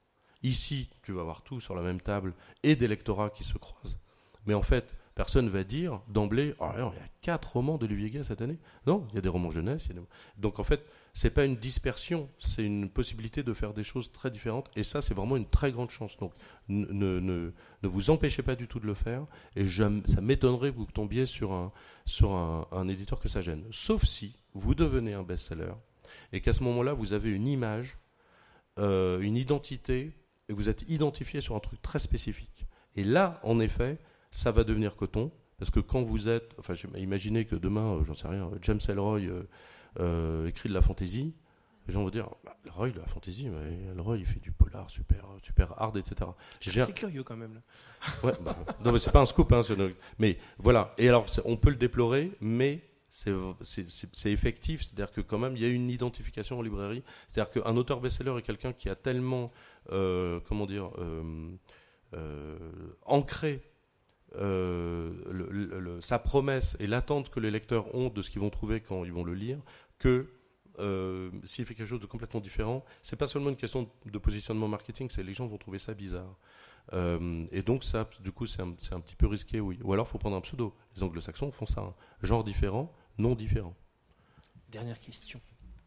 ici, tu vas avoir tout sur la même table et des lectorats qui se croisent. Mais en fait, personne ne va dire d'emblée, oh, non, il y a quatre romans d'Olivier Gay cette année. Non, il y a des romans jeunesse. Il y a des... Donc en fait, c'est pas une dispersion, c'est une possibilité de faire des choses très différentes. Et ça, c'est vraiment une très grande chance. Donc ne, ne, ne vous empêchez pas du tout de le faire. Et je, ça m'étonnerait que vous tombiez sur, un, sur un, un éditeur que ça gêne. Sauf si vous devenez un best-seller et qu'à ce moment-là, vous avez une image, euh, une identité, et vous êtes identifié sur un truc très spécifique. Et là, en effet, ça va devenir coton, parce que quand vous êtes... Enfin, imaginez que demain, euh, j'en sais rien, James Ellroy euh, euh, écrit de la fantasy, les gens vont dire, bah, Ellroy, de la fantasy, mais Ellroy, il fait du polar super, super hard, et cetera. C'est un... curieux quand même. Là. Ouais, bah, non, mais c'est pas un scoop. Hein, c'est... Mais voilà, et alors, on peut le déplorer, mais... C'est, c'est, c'est, c'est effectif, c'est-à-dire que quand même il y a une identification en librairie, c'est-à-dire qu'un auteur best-seller est quelqu'un qui a tellement, euh, comment dire, euh, euh, ancré euh, le, le, le, sa promesse et l'attente que les lecteurs ont de ce qu'ils vont trouver quand ils vont le lire, que euh, s'il fait quelque chose de complètement différent, c'est pas seulement une question de positionnement marketing, c'est les gens vont trouver ça bizarre. Euh, et donc ça, du coup, c'est un, c'est un petit peu risqué, oui. Ou alors, il faut prendre un pseudo. Les anglo-saxons font ça, hein. Genre différent, non différent. Dernière question.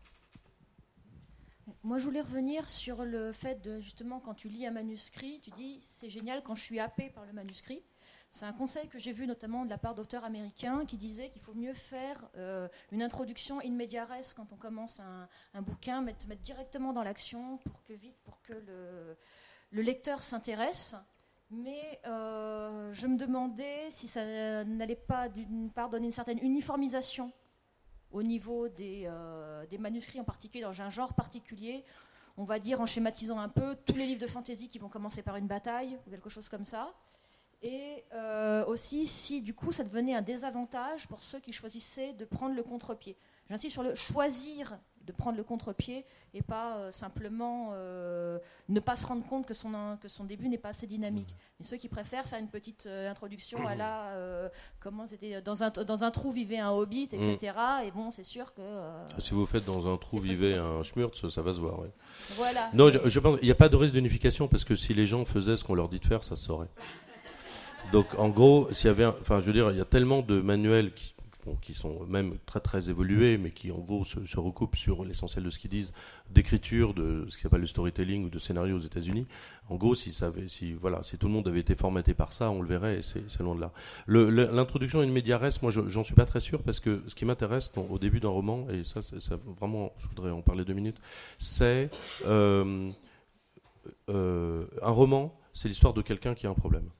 Moi, je voulais revenir sur le fait de, justement, quand tu lis un manuscrit, tu dis, c'est génial quand je suis happé par le manuscrit. C'est un conseil que j'ai vu notamment de la part d'auteurs américains qui disaient qu'il faut mieux faire euh, une introduction in media res quand on commence un, un bouquin, mettre, mettre directement dans l'action pour que vite, pour que le... le lecteur s'intéresse, mais euh, je me demandais si ça n'allait pas d'une part donner une certaine uniformisation au niveau des, euh, des manuscrits, en particulier dans un genre particulier. On va dire, en schématisant un peu, tous les livres de fantasy qui vont commencer par une bataille, ou quelque chose comme ça. Et euh, aussi si du coup ça devenait un désavantage pour ceux qui choisissaient de prendre le contre-pied. J'insiste sur le choisir de prendre le contre-pied et pas euh, simplement euh, ne pas se rendre compte que son, que son début n'est pas assez dynamique. Mais ceux qui préfèrent faire une petite euh, introduction à la euh, comment c'était dans un, dans un trou vivait un hobbit, et cetera. Et bon, c'est sûr que... Euh, si vous faites dans un trou vivait un schmurtz, ça va se voir. Ouais. Voilà. Non, je, je pense qu'il n'y a pas de risque d'unification parce que si les gens faisaient ce qu'on leur dit de faire, ça se saurait. Donc en gros, s'il y avait, un, enfin je veux dire, il y a tellement de manuels qui, bon, qui sont même très très évolués, mais qui en gros se, se recoupent sur l'essentiel de ce qu'ils disent, d'écriture, de ce qui s'appelle le storytelling ou de scénario aux États-Unis. En gros, si ça avait, si voilà, si tout le monde avait été formaté par ça, on le verrait. Et c'est, c'est loin de là. Le, le, l'introduction in media res, moi, je, j'en suis pas très sûr parce que ce qui m'intéresse dans, au début d'un roman, et ça, c'est, ça, vraiment, je voudrais en parler deux minutes, c'est euh, euh, un roman, c'est l'histoire de quelqu'un qui a un problème.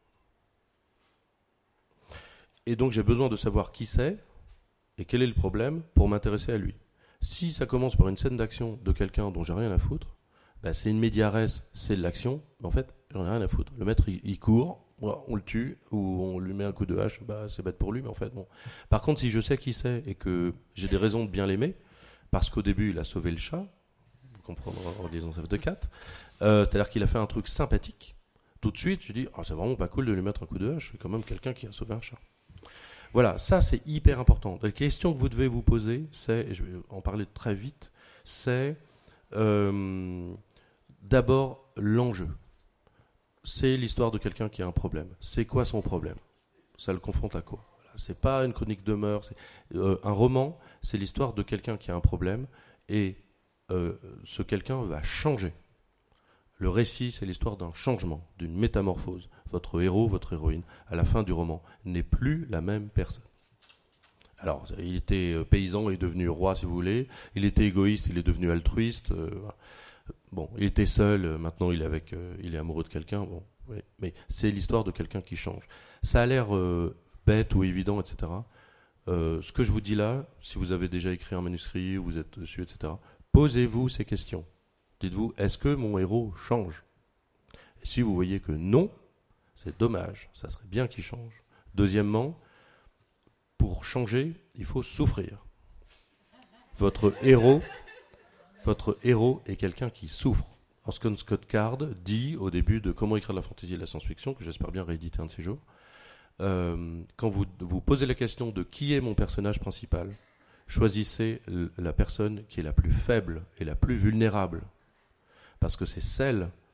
Et donc j'ai besoin de savoir qui c'est et quel est le problème pour m'intéresser à lui. Si ça commence par une scène d'action de quelqu'un dont j'ai rien à foutre, bah c'est une media res, c'est de l'action, mais en fait j'en ai rien à foutre. Le maître il, il court, on le tue ou on lui met un coup de hache, bah c'est bête pour lui, mais en fait bon. Par contre si je sais qui c'est et que j'ai des raisons de bien l'aimer, parce qu'au début il a sauvé le chat, vous comprendrez en lisant Save the Cat, euh, c'est-à-dire qu'il a fait un truc sympathique, tout de suite je dis oh, c'est vraiment pas cool de lui mettre un coup de hache, c'est quand même quelqu'un qui a sauvé un chat. Voilà, ça c'est hyper important. La question que vous devez vous poser, c'est, et je vais en parler très vite, c'est euh, d'abord l'enjeu. C'est l'histoire de quelqu'un qui a un problème. C'est quoi son problème ? Ça le confronte à quoi ? Voilà, c'est pas une chronique de mœurs. C'est, euh, un roman, c'est l'histoire de quelqu'un qui a un problème et euh, ce quelqu'un va changer. Le récit, c'est l'histoire d'un changement, d'une métamorphose. Votre héros, votre héroïne, à la fin du roman, n'est plus la même personne. Alors, il était paysan et est devenu roi, si vous voulez. Il était égoïste, il est devenu altruiste. Euh, bon, il était seul, maintenant il est, avec, euh, il est amoureux de quelqu'un. Bon, oui, mais c'est l'histoire de quelqu'un qui change. Ça a l'air euh, bête ou évident, et cetera. Euh, ce que je vous dis là, si vous avez déjà écrit un manuscrit, vous êtes dessus, et cetera, posez-vous ces questions. Dites-vous, est-ce que mon héros change ? Et si vous voyez que non, c'est dommage, ça serait bien qu'il change. Deuxièmement, pour changer, il faut souffrir. Votre héros, votre héros est quelqu'un qui souffre. Orson Scott Card dit au début de Comment écrire de la fantasy et de la science-fiction, que j'espère bien rééditer un de ces jours, euh, quand vous vous posez la question de qui est mon personnage principal, choisissez la personne qui est la plus faible et la plus vulnérable. Parce que c'est celle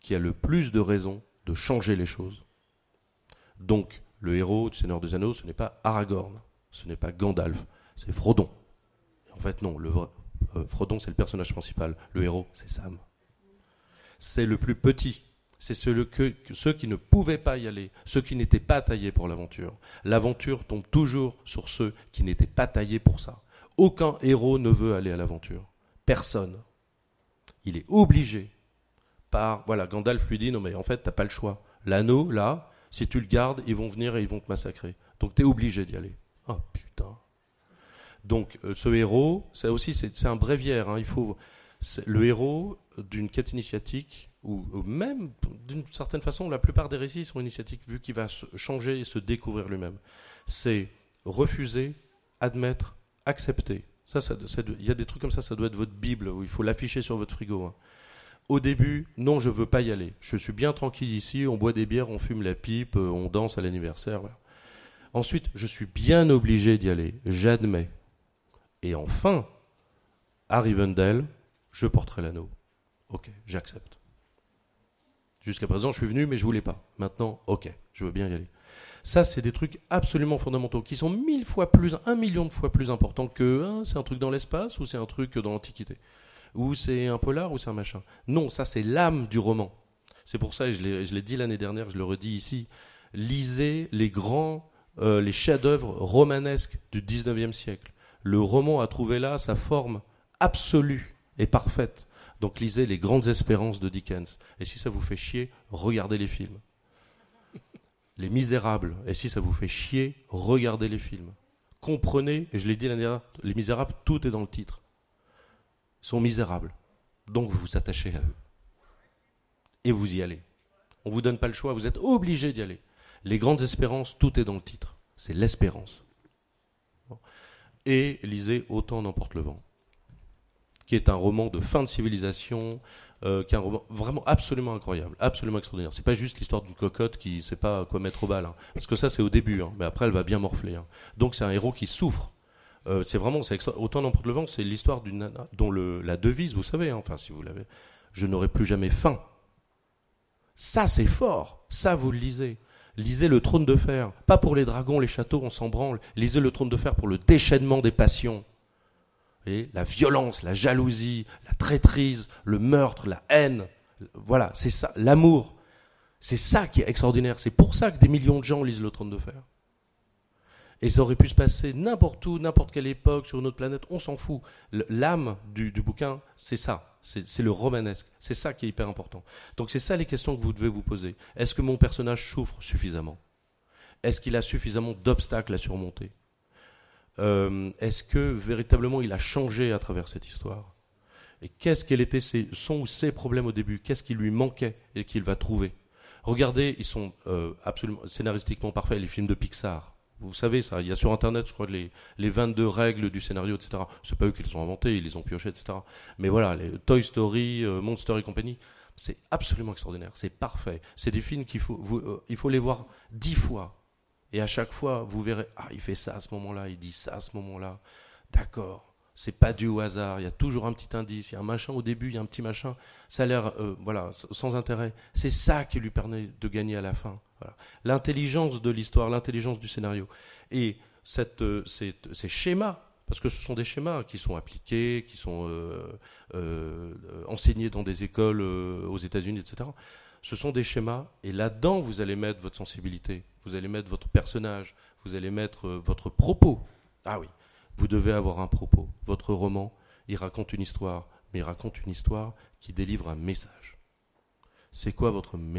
qui a le plus de raisons de changer les choses. Donc, le héros du Seigneur des Anneaux, ce n'est pas Aragorn, ce n'est pas Gandalf, c'est Frodon. En fait, non, le vrai, euh, Frodon, c'est le personnage principal. Le héros, c'est Sam. C'est le plus petit. C'est ceux, que, ceux qui ne pouvaient pas y aller, ceux qui n'étaient pas taillés pour l'aventure. L'aventure tombe toujours sur ceux qui n'étaient pas taillés pour ça. Aucun héros ne veut aller à l'aventure. Personne. Il est obligé par... Voilà, Gandalf lui dit, non mais en fait, t'as pas le choix. L'anneau, là, si tu le gardes, ils vont venir et ils vont te massacrer. Donc t'es obligé d'y aller. Oh putain. Donc euh, ce héros, ça aussi, c'est, c'est un bréviaire. Hein, il faut... C'est le héros d'une quête initiatique, ou, ou même, d'une certaine façon, la plupart des récits sont initiatiques, vu qu'il va se changer et se découvrir lui-même. C'est refuser, admettre, accepter. Ça, ça, ça, il y a des trucs comme ça, ça doit être votre Bible, où il faut l'afficher sur votre frigo. Hein. Au début, non, je ne veux pas y aller. Je suis bien tranquille ici, on boit des bières, on fume la pipe, on danse à l'anniversaire. Voilà. Ensuite, je suis bien obligé d'y aller, j'admets. Et enfin, à Rivendell, je porterai l'anneau. Ok, j'accepte. Jusqu'à présent, je suis venu, mais je ne voulais pas. Maintenant, ok, je veux bien y aller. Ça, c'est des trucs absolument fondamentaux, qui sont mille fois plus, un million de fois plus importants que hein, c'est un truc dans l'espace ou c'est un truc dans l'Antiquité. Ou c'est un polar ou c'est un machin. Non, ça, c'est l'âme du roman. C'est pour ça, et je l'ai, je l'ai dit l'année dernière, je le redis ici, lisez les grands, euh, les chefs-d'œuvre romanesques du dix-neuvième siècle. Le roman a trouvé là sa forme absolue et parfaite. Donc lisez Les Grandes Espérances de Dickens. Et si ça vous fait chier, regardez les films. Les Misérables. Et si ça vous fait chier, regardez les films. Comprenez, et je l'ai dit l'année dernière, Les Misérables, tout est dans le titre. Ils sont misérables. Donc vous vous attachez à eux. Et vous y allez. On ne vous donne pas le choix, vous êtes obligé d'y aller. Les Grandes Espérances, tout est dans le titre. C'est l'espérance. Et lisez Autant n'emporte le vent, qui est un roman de fin de civilisation, euh, qui est un roman vraiment absolument incroyable, absolument extraordinaire. C'est pas juste l'histoire d'une cocotte qui ne sait pas quoi mettre au bal, hein, parce que ça c'est au début, hein, mais après elle va bien morfler. Hein. Donc c'est un héros qui souffre. Euh, c'est vraiment, c'est extra... Autant n'emporte le vent, c'est l'histoire d'une nana dont le, la devise, vous savez, hein, enfin si vous l'avez, je n'aurai plus jamais faim. Ça c'est fort, ça vous le lisez. Lisez Le Trône de Fer, pas pour les dragons, les châteaux, on s'en branle. Lisez Le Trône de Fer pour le déchaînement des passions. Et la violence, la jalousie, la traîtrise, le meurtre, la haine. Voilà, c'est ça, l'amour. C'est ça qui est extraordinaire. C'est pour ça que des millions de gens lisent Le Trône de Fer. Et ça aurait pu se passer n'importe où, n'importe quelle époque, sur une autre planète, on s'en fout. L'âme du, du bouquin, c'est ça. C'est, c'est le romanesque. C'est ça qui est hyper important. Donc c'est ça les questions que vous devez vous poser. Est-ce que mon personnage souffre suffisamment ? Est-ce qu'il a suffisamment d'obstacles à surmonter ? euh, Est-ce que véritablement il a changé à travers cette histoire ? Et qu'est-ce qu'elle était ses, son ou ses problèmes au début ? Qu'est-ce qui lui manquait et qu'il va trouver ? Regardez, ils sont euh, absolument scénaristiquement parfaits, les films de Pixar. Vous savez ça, il y a sur Internet, je crois, les, les vingt-deux règles du scénario, et cetera. C'est pas eux qui les ont inventés, ils les ont piochés, et cetera. Mais voilà, les Toy Story, euh, Monster et compagnie, c'est absolument extraordinaire, c'est parfait. C'est des films qu'il faut, vous, euh, il faut les voir dix fois. Et à chaque fois, vous verrez, ah, il fait ça à ce moment-là, il dit ça à ce moment-là. D'accord, c'est pas dû au hasard, il y a toujours un petit indice, il y a un machin au début, il y a un petit machin. Ça a l'air, euh, voilà, sans intérêt. C'est ça qui lui permet de gagner à la fin. Voilà. L'intelligence de l'histoire, l'intelligence du scénario. Et cette, euh, ces, ces schémas, parce que ce sont des schémas qui sont appliqués, qui sont euh, euh, enseignés dans des écoles euh, aux États-Unis, et cetera. Ce sont des schémas, et là-dedans, vous allez mettre votre sensibilité, vous allez mettre votre personnage, vous allez mettre euh, votre propos. Ah oui, vous devez avoir un propos. Votre roman, il raconte une histoire, mais il raconte une histoire qui délivre un message. C'est quoi votre message ?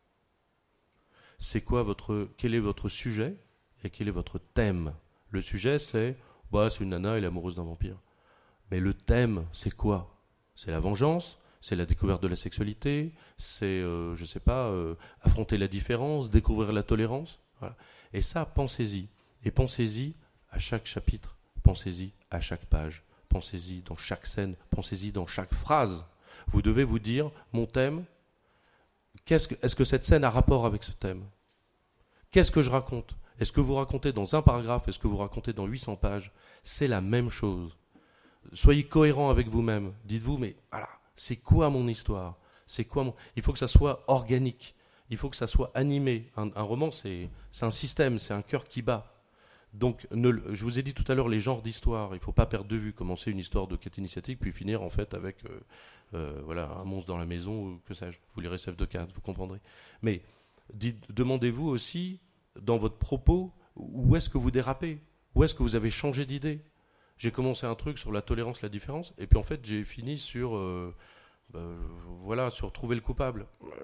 C'est quoi votre, quel est votre sujet et quel est votre thème ? Le sujet, c'est, bah, c'est une nana, elle est amoureuse d'un vampire. Mais le thème, c'est quoi ? C'est la vengeance, c'est la découverte de la sexualité, c'est, euh, je sais pas, euh, affronter la différence, découvrir la tolérance. Voilà. Et ça, pensez-y. Et pensez-y à chaque chapitre, pensez-y à chaque page, pensez-y dans chaque scène, pensez-y dans chaque phrase. Vous devez vous dire, mon thème, Qu'est-ce que, est-ce que cette scène a rapport avec ce thème ? Qu'est-ce que je raconte ? Est-ce que vous racontez dans un paragraphe ? Est-ce que vous racontez dans huit cents pages ? C'est la même chose. Soyez cohérent avec vous-même. Dites-vous, mais voilà, c'est quoi mon histoire ? C'est quoi mon... Il faut que ça soit organique. Il faut que ça soit animé. Un, un roman, c'est, c'est un système, c'est un cœur qui bat. Donc, ne, je vous ai dit tout à l'heure les genres d'histoire. Il ne faut pas perdre de vue. Commencer une histoire de quête initiatique, puis finir en fait avec euh, euh, voilà, un monstre dans la maison, ou que sais-je. Vous lirez Sève de Cade, vous comprendrez. Mais dites, demandez-vous aussi, dans votre propos, où est-ce que vous dérapez ? Où est-ce que vous avez changé d'idée ? J'ai commencé un truc sur la tolérance, la différence, et puis en fait, j'ai fini sur, euh, bah, voilà, sur trouver le coupable.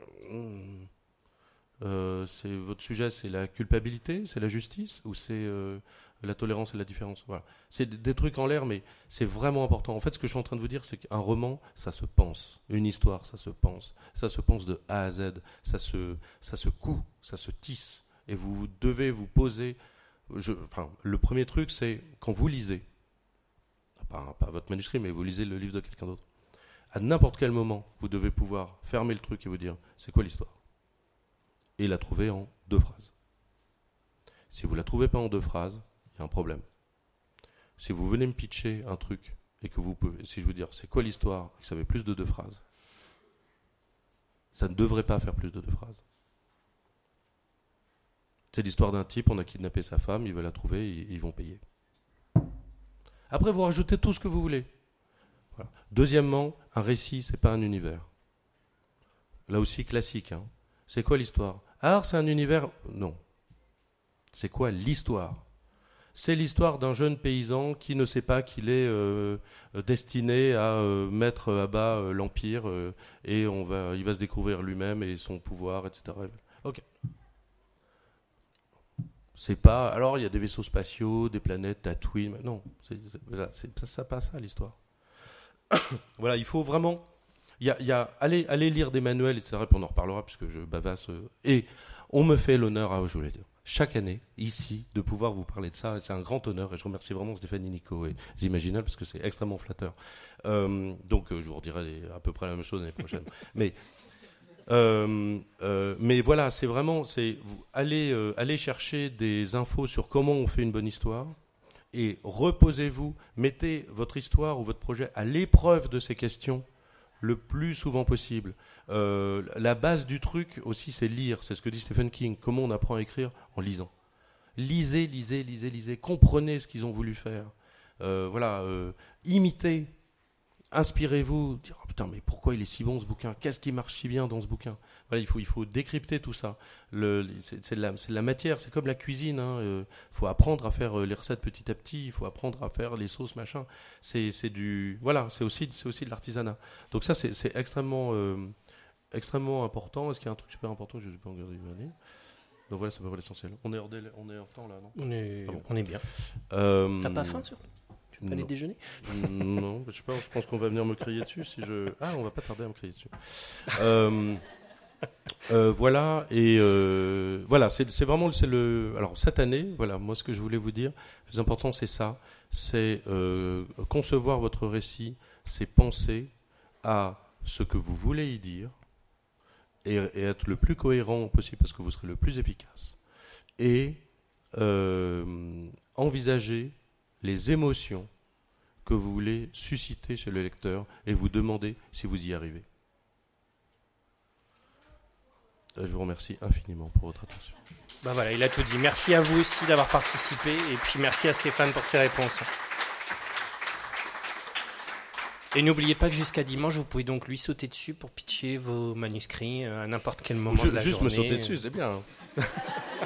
Euh, c'est, votre sujet, c'est la culpabilité, c'est la justice, ou c'est euh, la tolérance et la différence. Voilà. C'est des, des trucs en l'air, mais c'est vraiment important. En fait, ce que je suis en train de vous dire, c'est qu'un roman, ça se pense. Une histoire, ça se pense. Ça se pense de A à Z. Ça se, ça se coud, ça se tisse. Et vous devez vous poser... Je, enfin, le premier truc, c'est quand vous lisez, pas, pas votre manuscrit, mais vous lisez le livre de quelqu'un d'autre, à n'importe quel moment, vous devez pouvoir fermer le truc et vous dire, c'est quoi l'histoire ? Et la trouver en deux phrases. Si vous ne la trouvez pas en deux phrases, il y a un problème. Si vous venez me pitcher un truc, et que vous pouvez, si je vous dire, c'est quoi l'histoire, et que ça fait plus de deux phrases, ça ne devrait pas faire plus de deux phrases. C'est l'histoire d'un type, on a kidnappé sa femme, il veut la trouver, ils, ils vont payer. Après, vous rajoutez tout ce que vous voulez. Voilà. Deuxièmement, un récit, c'est pas un univers. Là aussi, classique. Hein. C'est quoi l'histoire ? Alors, c'est un univers ? Non. C'est quoi l'histoire ? C'est l'histoire d'un jeune paysan qui ne sait pas qu'il est euh, destiné à euh, mettre à bas euh, l'Empire euh, et on va, il va se découvrir lui-même et son pouvoir, et cetera. Ok. C'est pas... Alors, il y a des vaisseaux spatiaux, des planètes, Tatooine... Non, c'est, c'est, voilà, c'est, ça, ça passe ça, l'histoire. Voilà, il faut vraiment... Il y a, il y a, allez, allez lire des manuels, et cetera, puis on en reparlera, puisque je bavasse. Euh, et on me fait l'honneur, ah, je voulais dire, chaque année, ici, de pouvoir vous parler de ça. C'est un grand honneur, et je remercie vraiment Stéphanie Nico et Zimaginal, parce que c'est extrêmement flatteur. Euh, donc, euh, je vous redirai à peu près la même chose l'année prochaine. Mais... Euh, euh, mais voilà, c'est vraiment, c'est vous, allez, euh, allez chercher des infos sur comment on fait une bonne histoire et reposez-vous, mettez votre histoire ou votre projet à l'épreuve de ces questions le plus souvent possible. Euh, la base du truc aussi, c'est lire, c'est ce que dit Stephen King. Comment on apprend à écrire ? En lisant. Lisez, lisez, lisez, lisez, comprenez ce qu'ils ont voulu faire. Euh, voilà, euh, imitez. Inspirez-vous, dire oh putain mais pourquoi il est si bon ce bouquin, qu'est-ce qui marche si bien dans ce bouquin. Voilà, il faut il faut décrypter tout ça. Le, c'est, c'est, de la, c'est de la matière, c'est comme la cuisine. Il hein. euh, faut apprendre à faire les recettes petit à petit, il faut apprendre à faire les sauces machin. C'est c'est du voilà, c'est aussi c'est aussi de l'artisanat. Donc ça c'est c'est extrêmement euh, extrêmement important. Est-ce qu'il y a un truc super important que je n'ai pas regardé l'année ? Donc voilà, c'est pas l'essentiel. On est hors délai, on est hors temps là, non ? On est ah bon. on est bien. Euh, T'as pas faim surtout ? Tu veux pas aller déjeuner ? Non, je sais pas, je pense qu'on va venir me crier dessus si je... Ah, on va pas tarder à me crier dessus. euh, euh, voilà, et euh, voilà, c'est, c'est vraiment c'est le... Alors, cette année, voilà, moi, ce que je voulais vous dire, le plus important, c'est ça, c'est euh, concevoir votre récit, c'est penser à ce que vous voulez y dire et, et être le plus cohérent possible parce que vous serez le plus efficace. Et euh, envisager les émotions que vous voulez susciter chez le lecteur et vous demander si vous y arrivez. Je vous remercie infiniment pour votre attention. Ben voilà, il a tout dit. Merci à vous aussi d'avoir participé et puis merci à Stéphane pour ses réponses. Et n'oubliez pas que jusqu'à dimanche, vous pouvez donc lui sauter dessus pour pitcher vos manuscrits à n'importe quel moment Je, de la juste journée. Juste me sauter dessus, c'est bien. Hein.